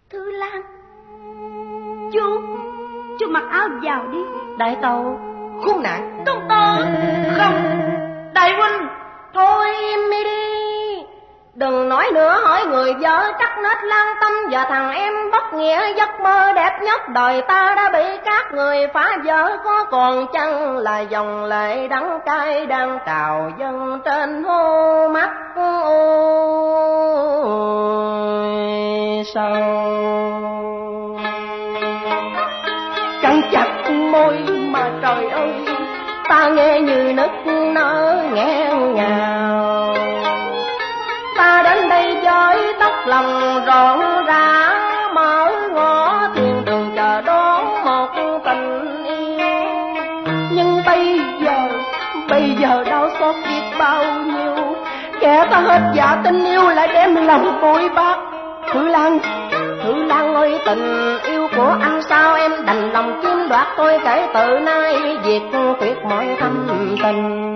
S3: Thư Lan, chú, chú mặc áo vào đi.
S2: Đại tàu, khốn nạn.
S3: Công tử.
S2: Không, đại huynh, thôi em đi đi. Đừng nói nữa, hỏi người vợ chắc nết lan tâm, và thằng em bất nghĩa giấc mơ đẹp nhất đời ta đã bị các người phá vỡ. Có còn chăng là dòng lệ đắng cay đang trào dâng trên hô mắt ôi sao. Cắn chặt môi mà trời ơi, ta nghe như nức nở nghẹn ngào. Ta đến đây với tóc lòng rộn rã, mở ngõ thiên đường chờ đón một tình yêu. Nhưng bây giờ, bây giờ đau xót biết bao nhiêu, kẻ ta hết dạ tình yêu lại đem lòng bội bạc. Thư Lan, Thư Lan ơi, tình yêu của anh sao em đành lòng chiếm đoạt tôi? Kể từ nay việc tuyệt mọi thâm tình.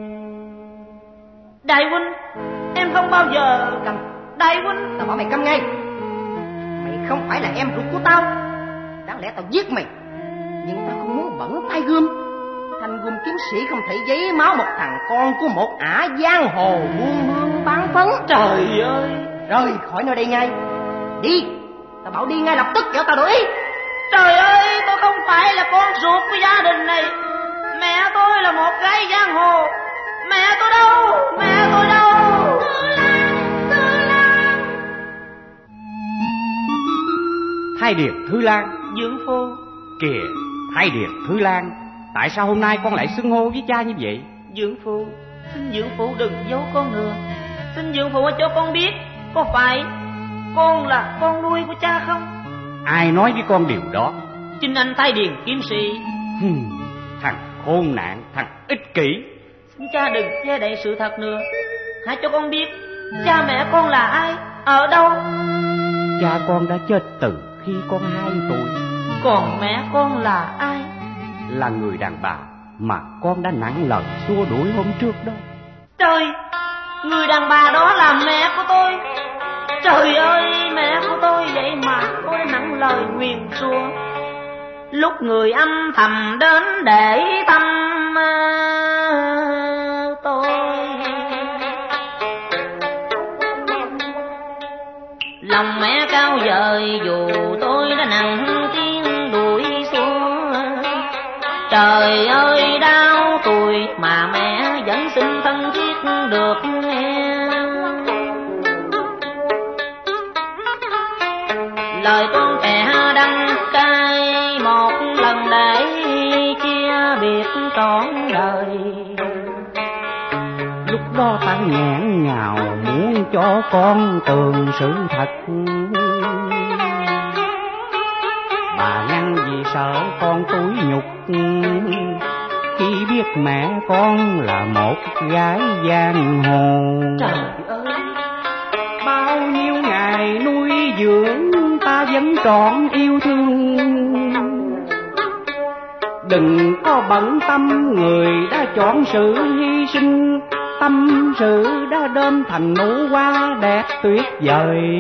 S5: Đại huynh, em không bao giờ cầm. Đại huynh,
S2: tao bảo mày câm ngay. Mày không phải là em ruột của tao, đáng lẽ tao giết mày, nhưng tao không muốn bẩn tay gươm. Thanh gươm kiếm sĩ không thể giấy máu một thằng con của một ả giang hồ buôn hương bán phấn.
S5: Trời ơi,
S2: rời khỏi nơi đây ngay. Đi, tao bảo đi ngay lập tức, kẻo tao đổi ý.
S5: Trời ơi, tôi không phải là con ruột của gia đình này. Mẹ tôi là một gái giang hồ. Mẹ tôi đâu? Mẹ tôi đâu?
S3: Thư Lan, Thư Lan.
S6: Thái Điền Thư Lan.
S5: Dưỡng phu.
S6: Kìa, Thái Điền Thư Lan, tại sao hôm nay con lại xưng hô với cha như vậy?
S5: Dưỡng phu, xin dưỡng phu đừng giấu con nữa. Xin dưỡng phu cho con biết, có phải con là con nuôi của cha không?
S6: Ai nói với con điều đó?
S5: Chính anh Thái Điền kiếm sĩ.
S6: Hừm, thằng khốn nạn, thằng ích kỷ.
S5: Xin cha đừng che đậy sự thật nữa. Hãy cho con biết cha mẹ con là ai, ở đâu.
S6: Cha con đã chết từ khi con hai tuổi.
S5: Còn mẹ con là ai?
S6: Là người đàn bà mà con đã nặng lời xua đuổi hôm trước đó.
S5: Trời, người đàn bà đó là mẹ của tôi. Trời ơi, mẹ của tôi, vậy mà tôi đã nặng lời nguyền rủa. Lúc người âm thầm đến để thăm tôi, lòng mẹ cao vời dù tôi đã nặng tiếng đuổi xuống. Trời ơi đau tuổi mà mẹ vẫn xin thân thiết được nghe. Lời con trẻ đăng cai một lần để chia biệt trọn đời.
S6: Lúc đó ta nghẹn ngào muốn cho con tường sự thật. Bà ngăn vì sợ con tủi nhục khi biết mẹ con là một gái giang hồ.
S5: Trời ơi,
S6: bao nhiêu ngày nuôi dưỡng ta vẫn trọn yêu thương. Đừng có bận tâm người đã chọn sự hy sinh, tâm sự đã đơm thành nụ hoa đẹp tuyệt vời.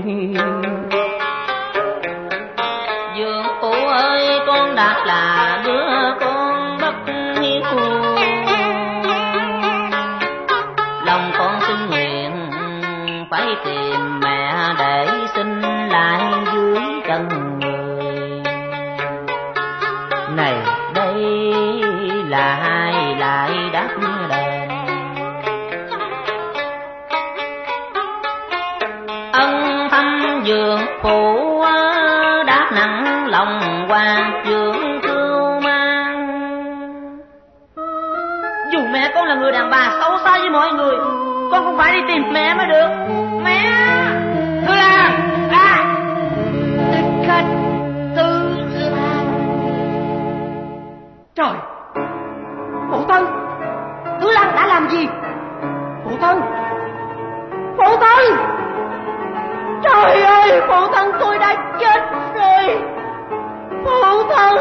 S5: Dượng phụ ơi, con đã là đứa con bất hiếu. Lòng con xin nguyện phải tìm mẹ để xin lại dưới chân người. Này đây là hai lại đáp đền. Ân thăm dượng phụ đáp nặng lòng hoàng dưỡng cưu mang. Dù mẹ con là người đàn bà xấu xa với mọi người, con cũng phải đi tìm mẹ mới được. Mẹ! Thư Lan! À!
S2: Thích khách Thư Lan. Trời! Phụ thân! Thư Lan đã làm gì? Phụ thân! Phụ thân! Trời ơi! Phụ thân tôi đã chết rồi! Phụ thân!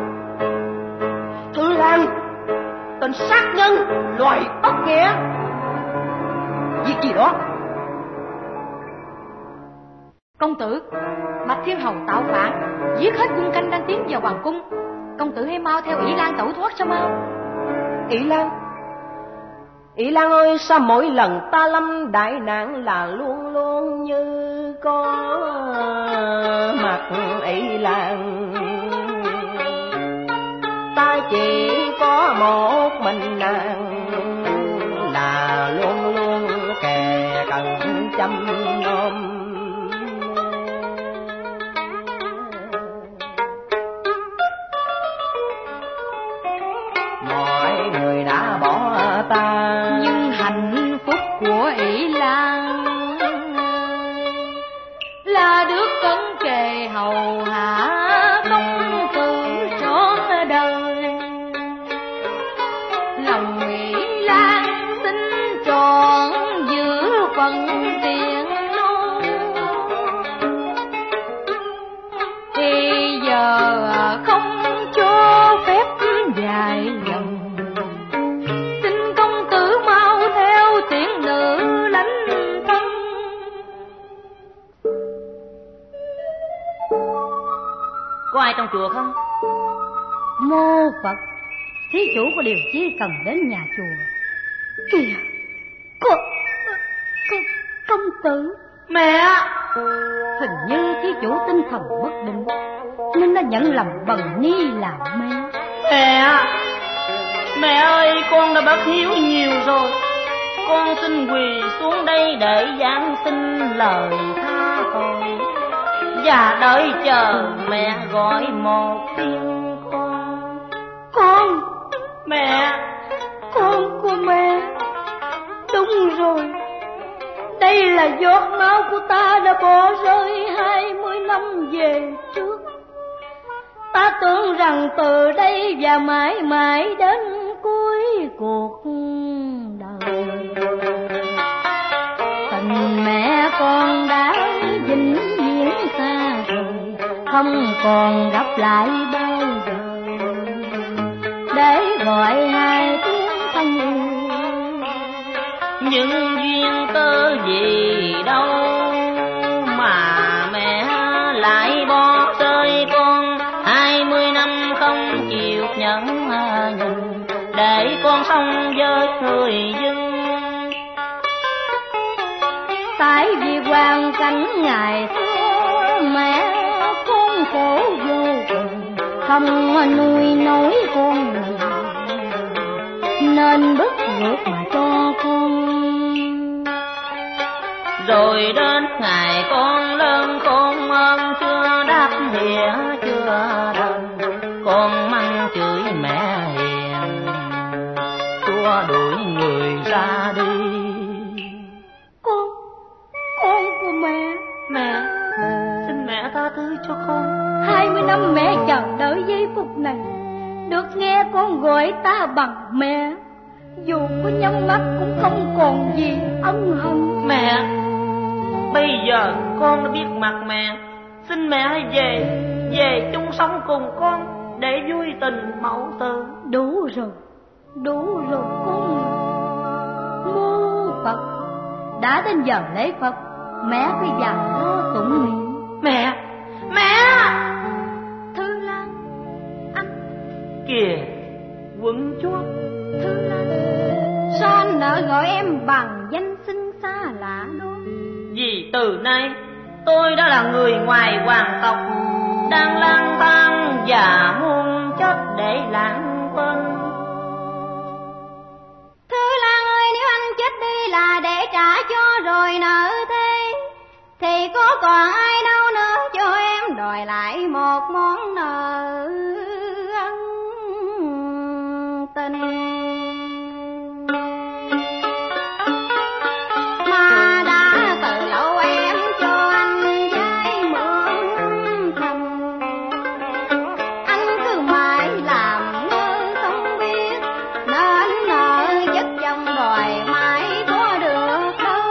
S2: Thư Lan! Tên sát nhân, loài bất nghĩa! Việc gì đó?
S1: Công tử, Bạch Thiên Hầu tạo phản, giết hết quân canh đang tiến vào hoàng cung. Công tử hãy mau theo Ỷ Lan tẩu thoát sao mau.
S2: Ỷ Lan, Ỷ Lan ơi, sao mỗi lần ta lâm đại nạn là luôn luôn như có mặt Ỷ Lan? Ta chỉ có một mình nàng là luôn luôn kề cận chăm nom. Mọi người đã bỏ ta,
S1: nhưng hạnh phúc của Ỷ Lan là được cận kề hầu hạ công tử trọn đời. Lòng Ỷ Lan xin trọn giữ phần tiền nô, thì giờ không cho phép dài lần. Xin công tử mau theo tiễn nữ lánh thân.
S5: Có ai trong chùa không?
S3: Mô Phật, thí chủ có điều chi cần đến nhà chùa? Kìa, con, con, công tử.
S5: Mẹ!
S3: Hình như thí chủ tinh thần bất định nên đã nhận lầm Bần Ni làm mẹ.
S5: Mẹ! Mẹ ơi, con đã bất hiếu nhiều rồi. Con xin quỳ xuống đây để giảng xin lời tha tội, và đợi chờ mẹ gọi một tiếng con.
S3: Con!
S5: Mẹ!
S3: Con của mẹ! Đúng rồi, đây là giọt máu của ta đã bỏ rơi hai mươi năm về trước. Ta tưởng rằng từ đây và mãi mãi đến cuối cuộc đời, tình mẹ con đã vĩnh viễn xa rồi, không còn gặp lại bao giờ, để gọi hai tiếng thân yêu.
S5: Những duyên tơ gì đâu mà mẹ lại bỏ rơi con, hai mươi năm không chịu nhẫn nhịn để con sống với người dân.
S3: Tại vì hoàn cảnh ngày xưa mẹ con khổ vô cùng, không nuôi nổi con nên bức ngược mà cho con.
S5: Rồi đến ngày con lớn con ơn chưa đáp nghĩa chưa đền, con mắng chửi mẹ hiền, xua đuổi người ra đi.
S3: Con, con của mẹ.
S5: Mẹ, xin mẹ tha thứ cho con.
S3: Hai mươi năm mẹ chờ đợi giây phút này, được nghe con gọi ta bằng mẹ, dù có nhắm mắt cũng không còn gì ân hận.
S5: Mẹ, bây giờ con đã biết mặt mẹ, xin mẹ hãy về, về chung sống cùng con để vui tình mẫu tử.
S3: Đủ rồi, đủ rồi con. Mô Phật, đã đến giờ lễ Phật, mẹ phải vào lo tụng niệm.
S5: Mẹ, mẹ!
S3: Thư Lan, anh.
S5: Kìa, quận chúa.
S3: Thư Lan, sao anh nỡ gọi em bằng danh xưng xa lạ đó?
S5: Vì từ nay tôi đã là người ngoài hoàng tộc, đang lang thang và muôn chết để lãng quên.
S3: Thư Lan ơi, nếu anh chết đi là để trả cho rồi nợ thế, thì có còn ai đâu nữa cho em đòi lại một món nợ ân tình. Mà đã từ lâu em cho anh vay mượn thầm, anh cứ mãi làm ngơ không biết, nên nợ chất dòng đòi mãi có được đâu.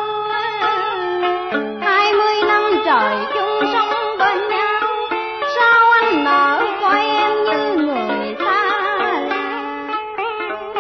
S3: Hai mươi năm trời chung sống bên nhau, sao anh nỡ coi em như người xa lạ?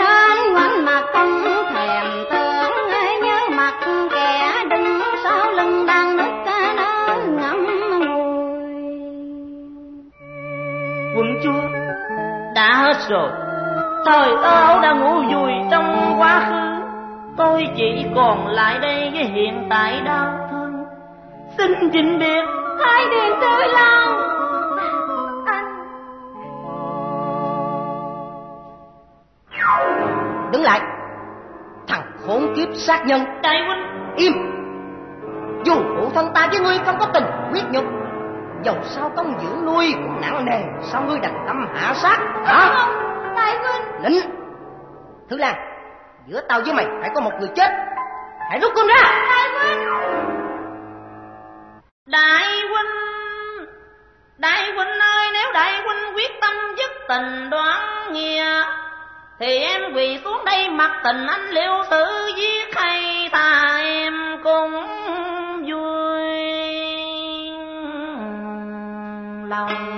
S7: hết rồi. Thời tao đã ngủ vùi trong quá khứ, tôi chỉ còn lại đây với hiện tại đau thương. Xin vĩnh biệt
S1: Thái Điền Tư Long. Anh
S2: đứng lại, thằng khốn kiếp sát nhân.
S7: Đại huynh.
S2: Im. Dù phụ thân ta với ngươi không có tình quyết nhục, dầu sao công dưỡng nuôi cũng nặng nề, sao ngươi đành tâm hạ sát hả?
S1: không, Đại huynh.
S2: Nín. Thứ Lan, giữa tao với mày phải có một người chết, hãy rút con ra.
S1: Đại huynh.
S7: Đại huynh, đại huynh ơi, nếu đại huynh quyết tâm dứt tình đoán nghĩa, thì em quỳ xuống đây mặc tình anh liêu tử giết hay ta em cũng vui lòng.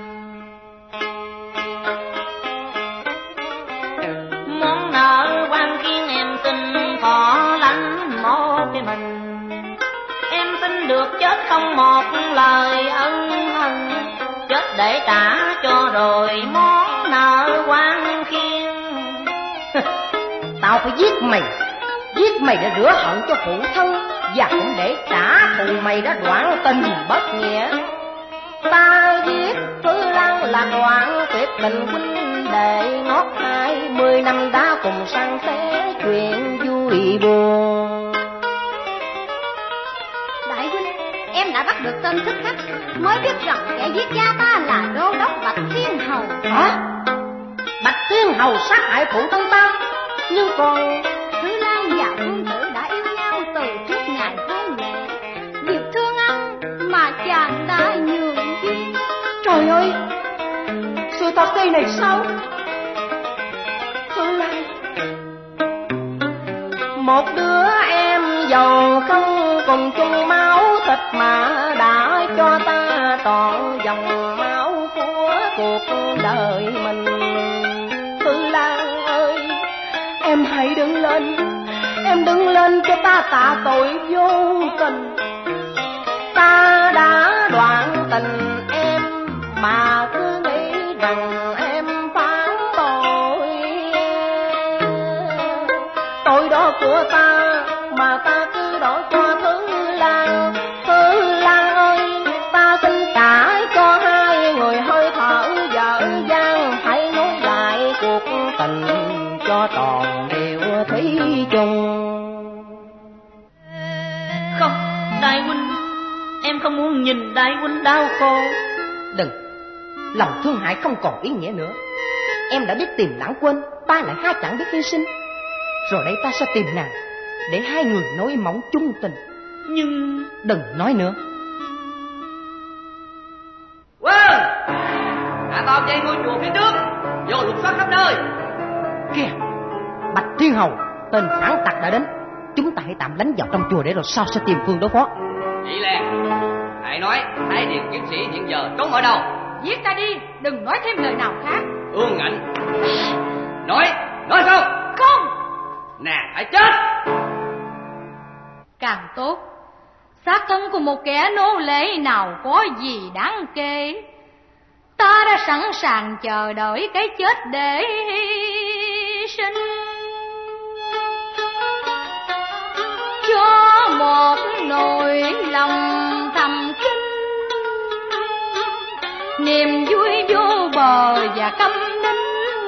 S7: Món nợ quan kiên em xin thọ lãnh một cái mình, em xin được chết không một lời ân hận, chết để trả cho rồi món nợ quan kiên.
S2: Tao phải giết mày, giết mày để rửa hận cho phụ thân, và cũng để trả thù mày đã đoạn tình bất nghĩa. Ta giết Thứ Lan là đoạn tuyệt tình huynh đệ, ngót hai mươi năm đã cùng san sẻ chuyện vui buồn.
S3: Đại huynh, em đã bắt được tên thích khách, mới biết rằng kẻ giết cha ta là đô đốc Bạch Thiên Hầu.
S2: Hả? Bạch Thiên Hầu sát hại phụ thân ta, nhưng còn
S3: Thứ Lan và Phương Tử đã yêu nhau từ trước ngày hôn lễ, việc thương anh mà chàng ta nhường chi.
S2: trời ơi, sự thật đây này sao? Thứ Lan, một đứa em giàu không cùng chung máu thịt mà đã cho ta trọn dòng máu của cuộc đời mình. Thứ Lan ơi, em hãy đứng lên, em đứng lên cho ta tạ tội vô tình. Ta đã đoạn tình em mà cứ nghĩ rằng em phản tội. Tội đó của ta mà ta cứ đổ cho Thứ Lan. Thứ Lan ơi, ta xin trả cho hai người hơi thở dở dang, hãy nối lại cuộc tình cho tròn đều thủy chung.
S7: Không, đại huynh, em không muốn nhìn đại huynh đau khổ.
S2: Đừng, lòng thương hại không còn ý nghĩa nữa. Em đã biết tìm lãng quên, ta lại hai chẳng biết hy sinh. Rồi đây ta sẽ tìm nàng để hai người nối mỏng chung tình.
S7: Nhưng
S2: đừng nói nữa.
S5: Quân, hạ tao dây ngôi chùa phía trước, vô lục soát khắp nơi.
S2: Kìa, Bạch Thiên Hầu, tên phản tặc đã đến. Chúng ta hãy tạm lánh vào trong chùa để rồi sau sẽ tìm phương đối phó.
S5: Chị Lan, hãy nói Thái Điền kiếm sĩ hiện giờ trốn ở đâu?
S1: Giết ta đi, đừng nói thêm lời nào khác.
S5: Ương Ngạnh, nói, nói không?
S1: Không.
S5: Nàng phải chết.
S1: Càng tốt, xác thân của một kẻ nô lệ nào có gì đáng kể. Ta đã sẵn sàng chờ đợi cái chết để hy sinh cho một nỗi lòng thầm kín, niềm vui vô bờ và câm nín.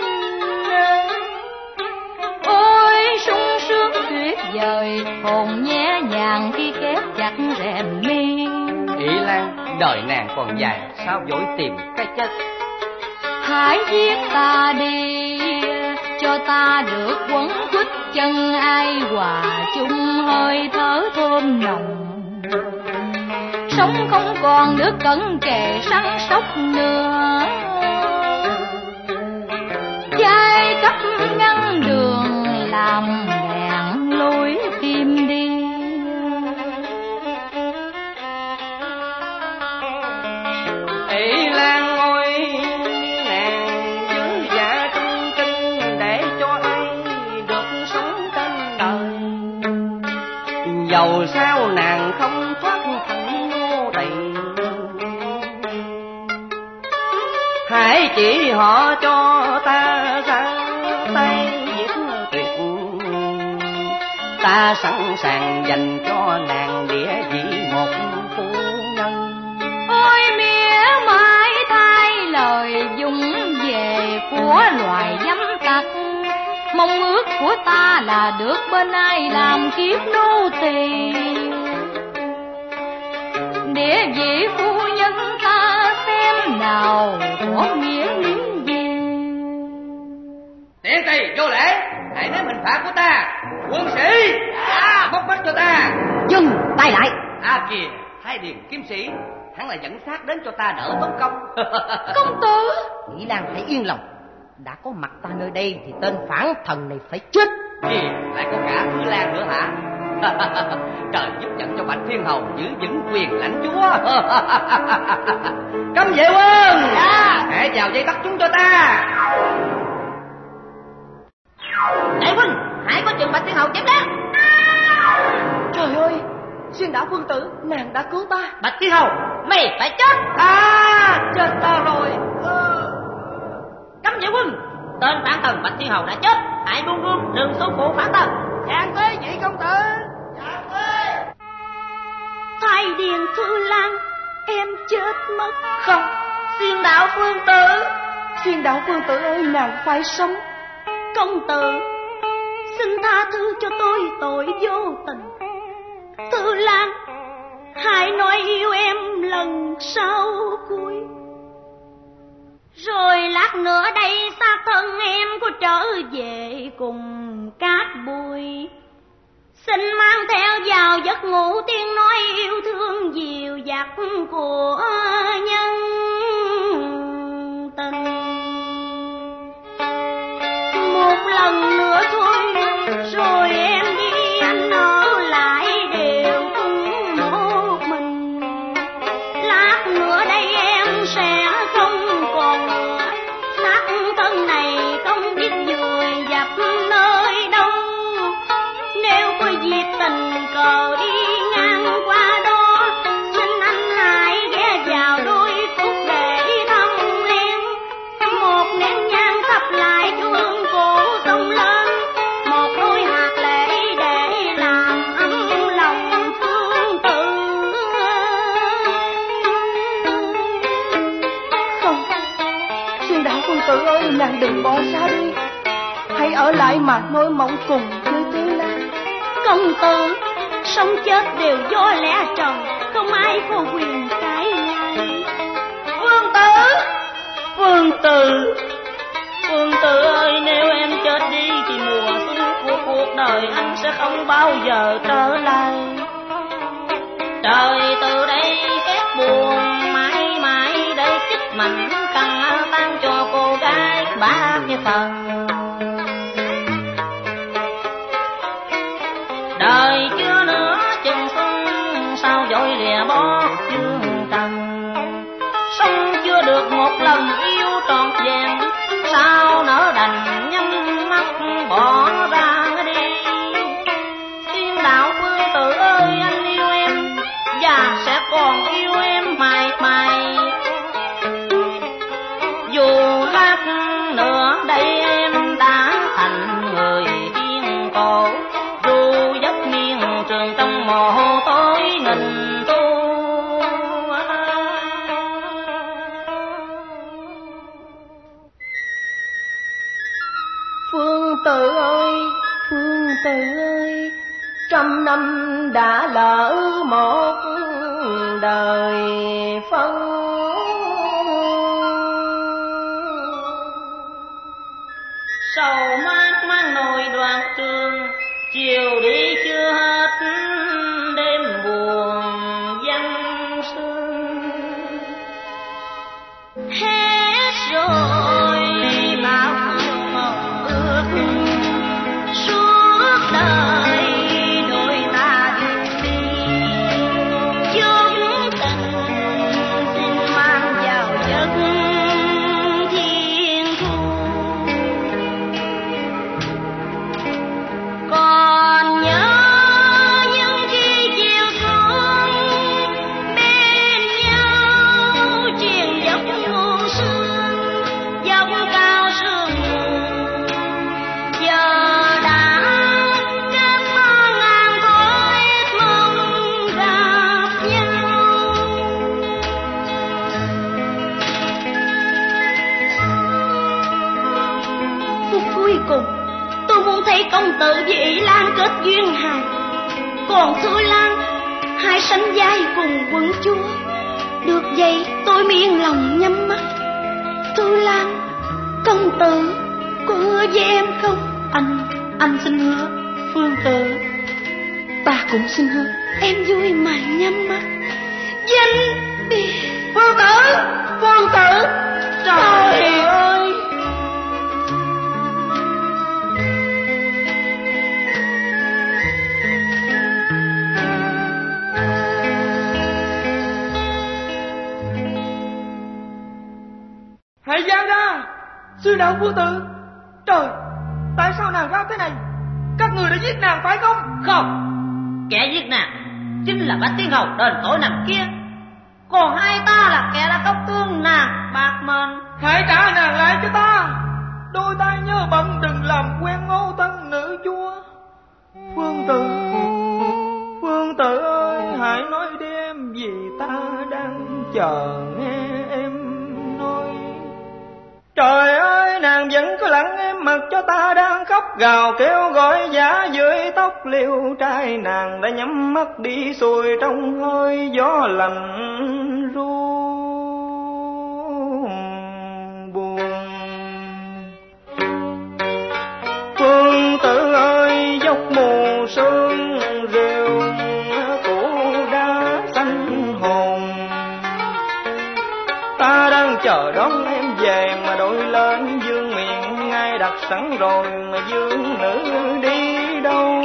S1: Ôi sung sướng tuyệt vời, hồn nhẹ nhàng khi khép chặt rèm mi.
S5: Ỷ Lan, đời nàng còn dài, sao dối tìm cái chết?
S1: Hãy giết ta đi, cho ta được quấn quýt chân ai, hòa chung hơi thở thơm nồng. Sống không còn nước cẩn kề săn sóc nữa, giai cấp ngăn đường làm ngàn lối tim đi.
S5: Ỷ Lan ơi, nàng giữ dạ trung kinh để cho ai được sống trên đời. Dầu sao nàng không thoát phận nô tỳ, hãy để chỉ họ cho ta ra tay giết tuyệt. Ta sẵn sàng dành cho nàng địa vị một phu nhân.
S1: Ôi mía mãi thay lời dùng về của loài dâm tặc, mong ước của ta là được bên ai làm kiếp nô tỳ. Địa vị phu nhân ta xem nào có nghĩa lý gì.
S5: Tiện tỳ vô lễ, hãy nếm hình phạt của ta. Quân sĩ, à, móc mắt cho ta.
S2: Dừng tay lại.
S5: À kìa, Hai Điền kiếm sĩ, hắn là dẫn xác đến cho ta đỡ tốn công.
S1: Công tử,
S2: Nhĩ Lan hãy yên lòng, đã có mặt ta nơi đây thì tên phản thần này phải chết.
S5: Gì, lại có cả Thư Lan nữa hả? Trời giúp nhận cho Bạch Thiên Hầu giữ vững quyền lãnh chúa. Cấm vệ quân, dạ. Hãy vào dây bắt chúng cho ta.
S2: Đại huynh, hãy có chừng Bạch Thiên Hầu chém đá. Trời ơi, Xuyên Đảo Vương tử, nàng đã cứu ta.
S5: Bạch Thiên Hầu,
S2: Mày phải chết.
S5: À, chết ta rồi.
S2: Cấm vệ quân, tên phản thần Bạch Thiên Hầu đã chết, hãy buông buông đừng số phụ phản thần.
S5: Chàng tới nhị công tử. Chàng tới.
S3: Thái Điền Thư Lan, em chết mất.
S2: Không, Xuyên Đảo Vương tử. Xuyên Đảo Vương tử ơi, nàng phải sống.
S3: Công tử, xin tha thứ cho tôi tội vô tình. Thư Lan, hãy nói yêu em lần sau cuối. Rồi lát nữa đây xác thân em có trở về cùng cát bụi. Xin mang theo vào giấc ngủ tiếng nói yêu thương dịu dặt của nhân tình. Một lần nữa thôi rồi em đi, anh ở lại đều cùng một mình. Lát nữa đây em sẽ không còn nữa, xác thân này không biết vùi dập nơi đâu. Nếu có dịp tình cờ đi ngang qua đó, xin anh hãy ghé vào đôi phút để thăm em. Một nén nhang thắp lại cho hương cổ sông lên, một đôi hạt lệ để làm ấm lòng Phương Tử.
S2: Không, Xuyên Đảo Vương tử ơi, nàng đừng bỏ xa đi. Hãy ở lại mà nôi mộng cùng với Tư Lan.
S3: Công tử, sống chết đều do lẽ trời, không ai có quyền cãi lại.
S5: Vương tử, Vương tử, Vương tử ơi, nếu em chết đi thì mùa xuân của cuộc đời anh sẽ không bao giờ trở lại. Trời từ đây khép buồn mãi mãi để chích mạnh căng tan cho cô gái ba cái phần. Đời chưa nữa chừng xuân, sao dội lìa bó chương trần. Sống chưa được một lần yêu trọn vẹn, sao nỡ đành nhắm mắt bỏ ra đi. Xuyên Đảo Vương tử ơi, anh yêu em và sẽ còn yêu em mãi mãi. Dù lát nữa đây em đã thành người thiên cổ, dù giấc miên trường trong mồ tối nghìn tu.
S2: Phương tử ơi, Phương tử ơi, trăm năm đã lỡ một đời phân.
S5: Sầu mát mang nồi đoàn trường, chiều đi chưa hết đêm buồn văn sương.
S3: Hết rồi bao mộng ước, suốt đời đôi ta đường đi. Chúng tình xin mang vào giấc thiên thu. Còn nhớ cuối cùng tôi muốn thấy công tử với Ý Lan kết duyên hài. Còn Thư Lan hai sánh vai cùng quận chúa. Được vậy tôi mới yên lòng nhắm mắt. Thư Lan, công tử có hứa với em không?
S1: Anh, anh xin hứa. Phương Tử, ta cũng xin hứa.
S3: Em vui mà nhắm mắt. Danh biệt.
S5: Phương Tử, Phương Tử. Trời, Trời ơi.
S4: Hãy giao ra, sư đạo Phương Tử. Trời, tại sao nàng ra thế này? Các người đã giết nàng phải không?
S7: Không, kẻ giết nàng chính là Bách Tiên Hầu đền tội nàng kia. Còn hai ta là kẻ đã cóc thương nàng bạc mệnh.
S4: Hãy trả nàng lại cho ta. Đôi tay nhớ bận đừng làm quen ngô thân nữ chúa. Phương Tử, Phương Tử ơi, hãy nói đi em, vì ta đang chờ nghe em nói. Trời ơi, nàng vẫn cứ lặng im mặc cho ta đang khóc gào kêu gọi giả dưới tóc liêu trai. Nàng đã nhắm mắt đi xuôi trong hơi gió lạnh ru buồn. Phương Tử ơi, dốc mù sương rêu cũ đá xanh hồn. Ta đang chờ đón em về mà đội lên dương miệng ngay đặt sẵn rồi, mà dương nữ đi đâu?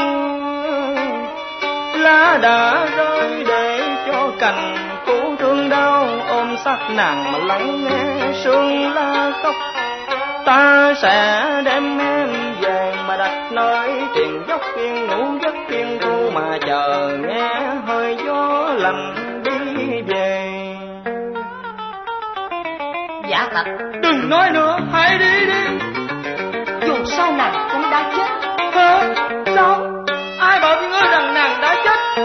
S4: Lá đã rơi để cho cành cũ thương đau, ôm sát nàng mà lắng nghe sương la khóc. Ta sẽ đem em về mà đặt nơi triền dốc yên ngủ giấc yên thu, mà chờ nghe hơi gió lạnh đi về.
S7: Giả Thạch,
S4: đừng nói nữa, hãy đi đi.
S2: Dù sao nàng cũng đã chết.
S4: Hả? Sao? Ai bảo với ngươi rằng nàng đã chết?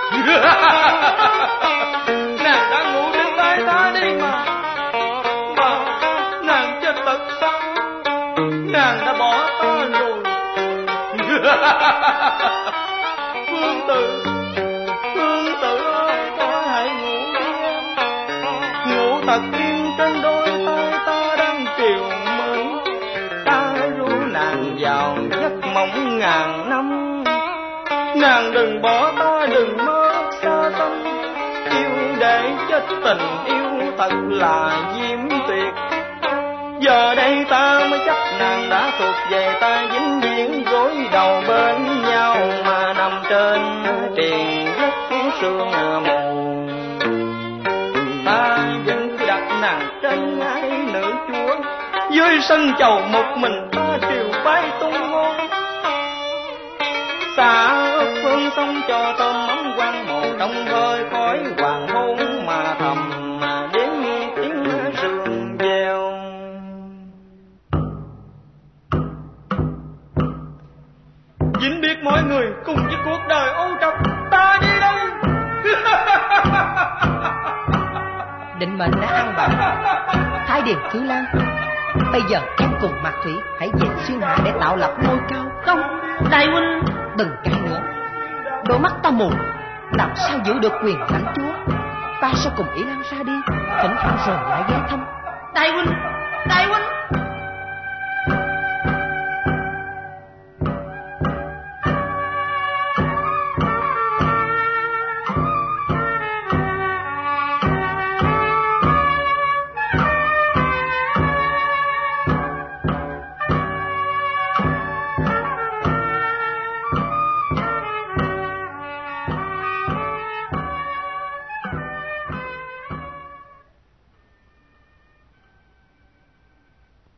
S4: Nàng đã ngủ trên vai ta đi mà. Mà nàng chết thật sao? Nàng đã bỏ ta rồi. Phương Tử, Phương Tử ơi, thôi hãy ngủ đi em. Ngủ thật yên trên đôi tay ta đang chiều mới. Ta ru nàng vào giấc mộng ngàn năm. Nàng đừng bỏ ta, đừng mơ xa tâm. Yêu để chết tình yêu thật là diễm tuyệt. Giờ đây ta mới chắc nàng đã thuộc về ta, vĩnh viễn gối đầu bên nhau mà nằm trên triền đất sương mù. Ta vẫn cứ đặt nàng trên ngai nữ chúa, dưới sân chầu một mình ta triều bay tung hôn. Xa phương sông cho tôm mắm quăng mồ trong hơi khói hoàng hôn, mà thầm mà đến tiếng sương reo. Vĩnh biệt mọi người cùng với cuộc đời ô trọc, ta đi đây.
S2: Định mệnh đã ăn bận. Thái Điền Thư Lan, bây giờ em cùng Mạc Thủy hãy về xuyên hạ để tạo lập ngôi cao.
S7: Không, đại huynh.
S2: Đừng cãi nữa. Đôi mắt ta mù, làm sao giữ được quyền lãnh chúa? Ta sẽ cùng Ý Lan ra đi, thỉnh thoảng rồi lại ghé thăm.
S7: Đại huynh, đại huynh.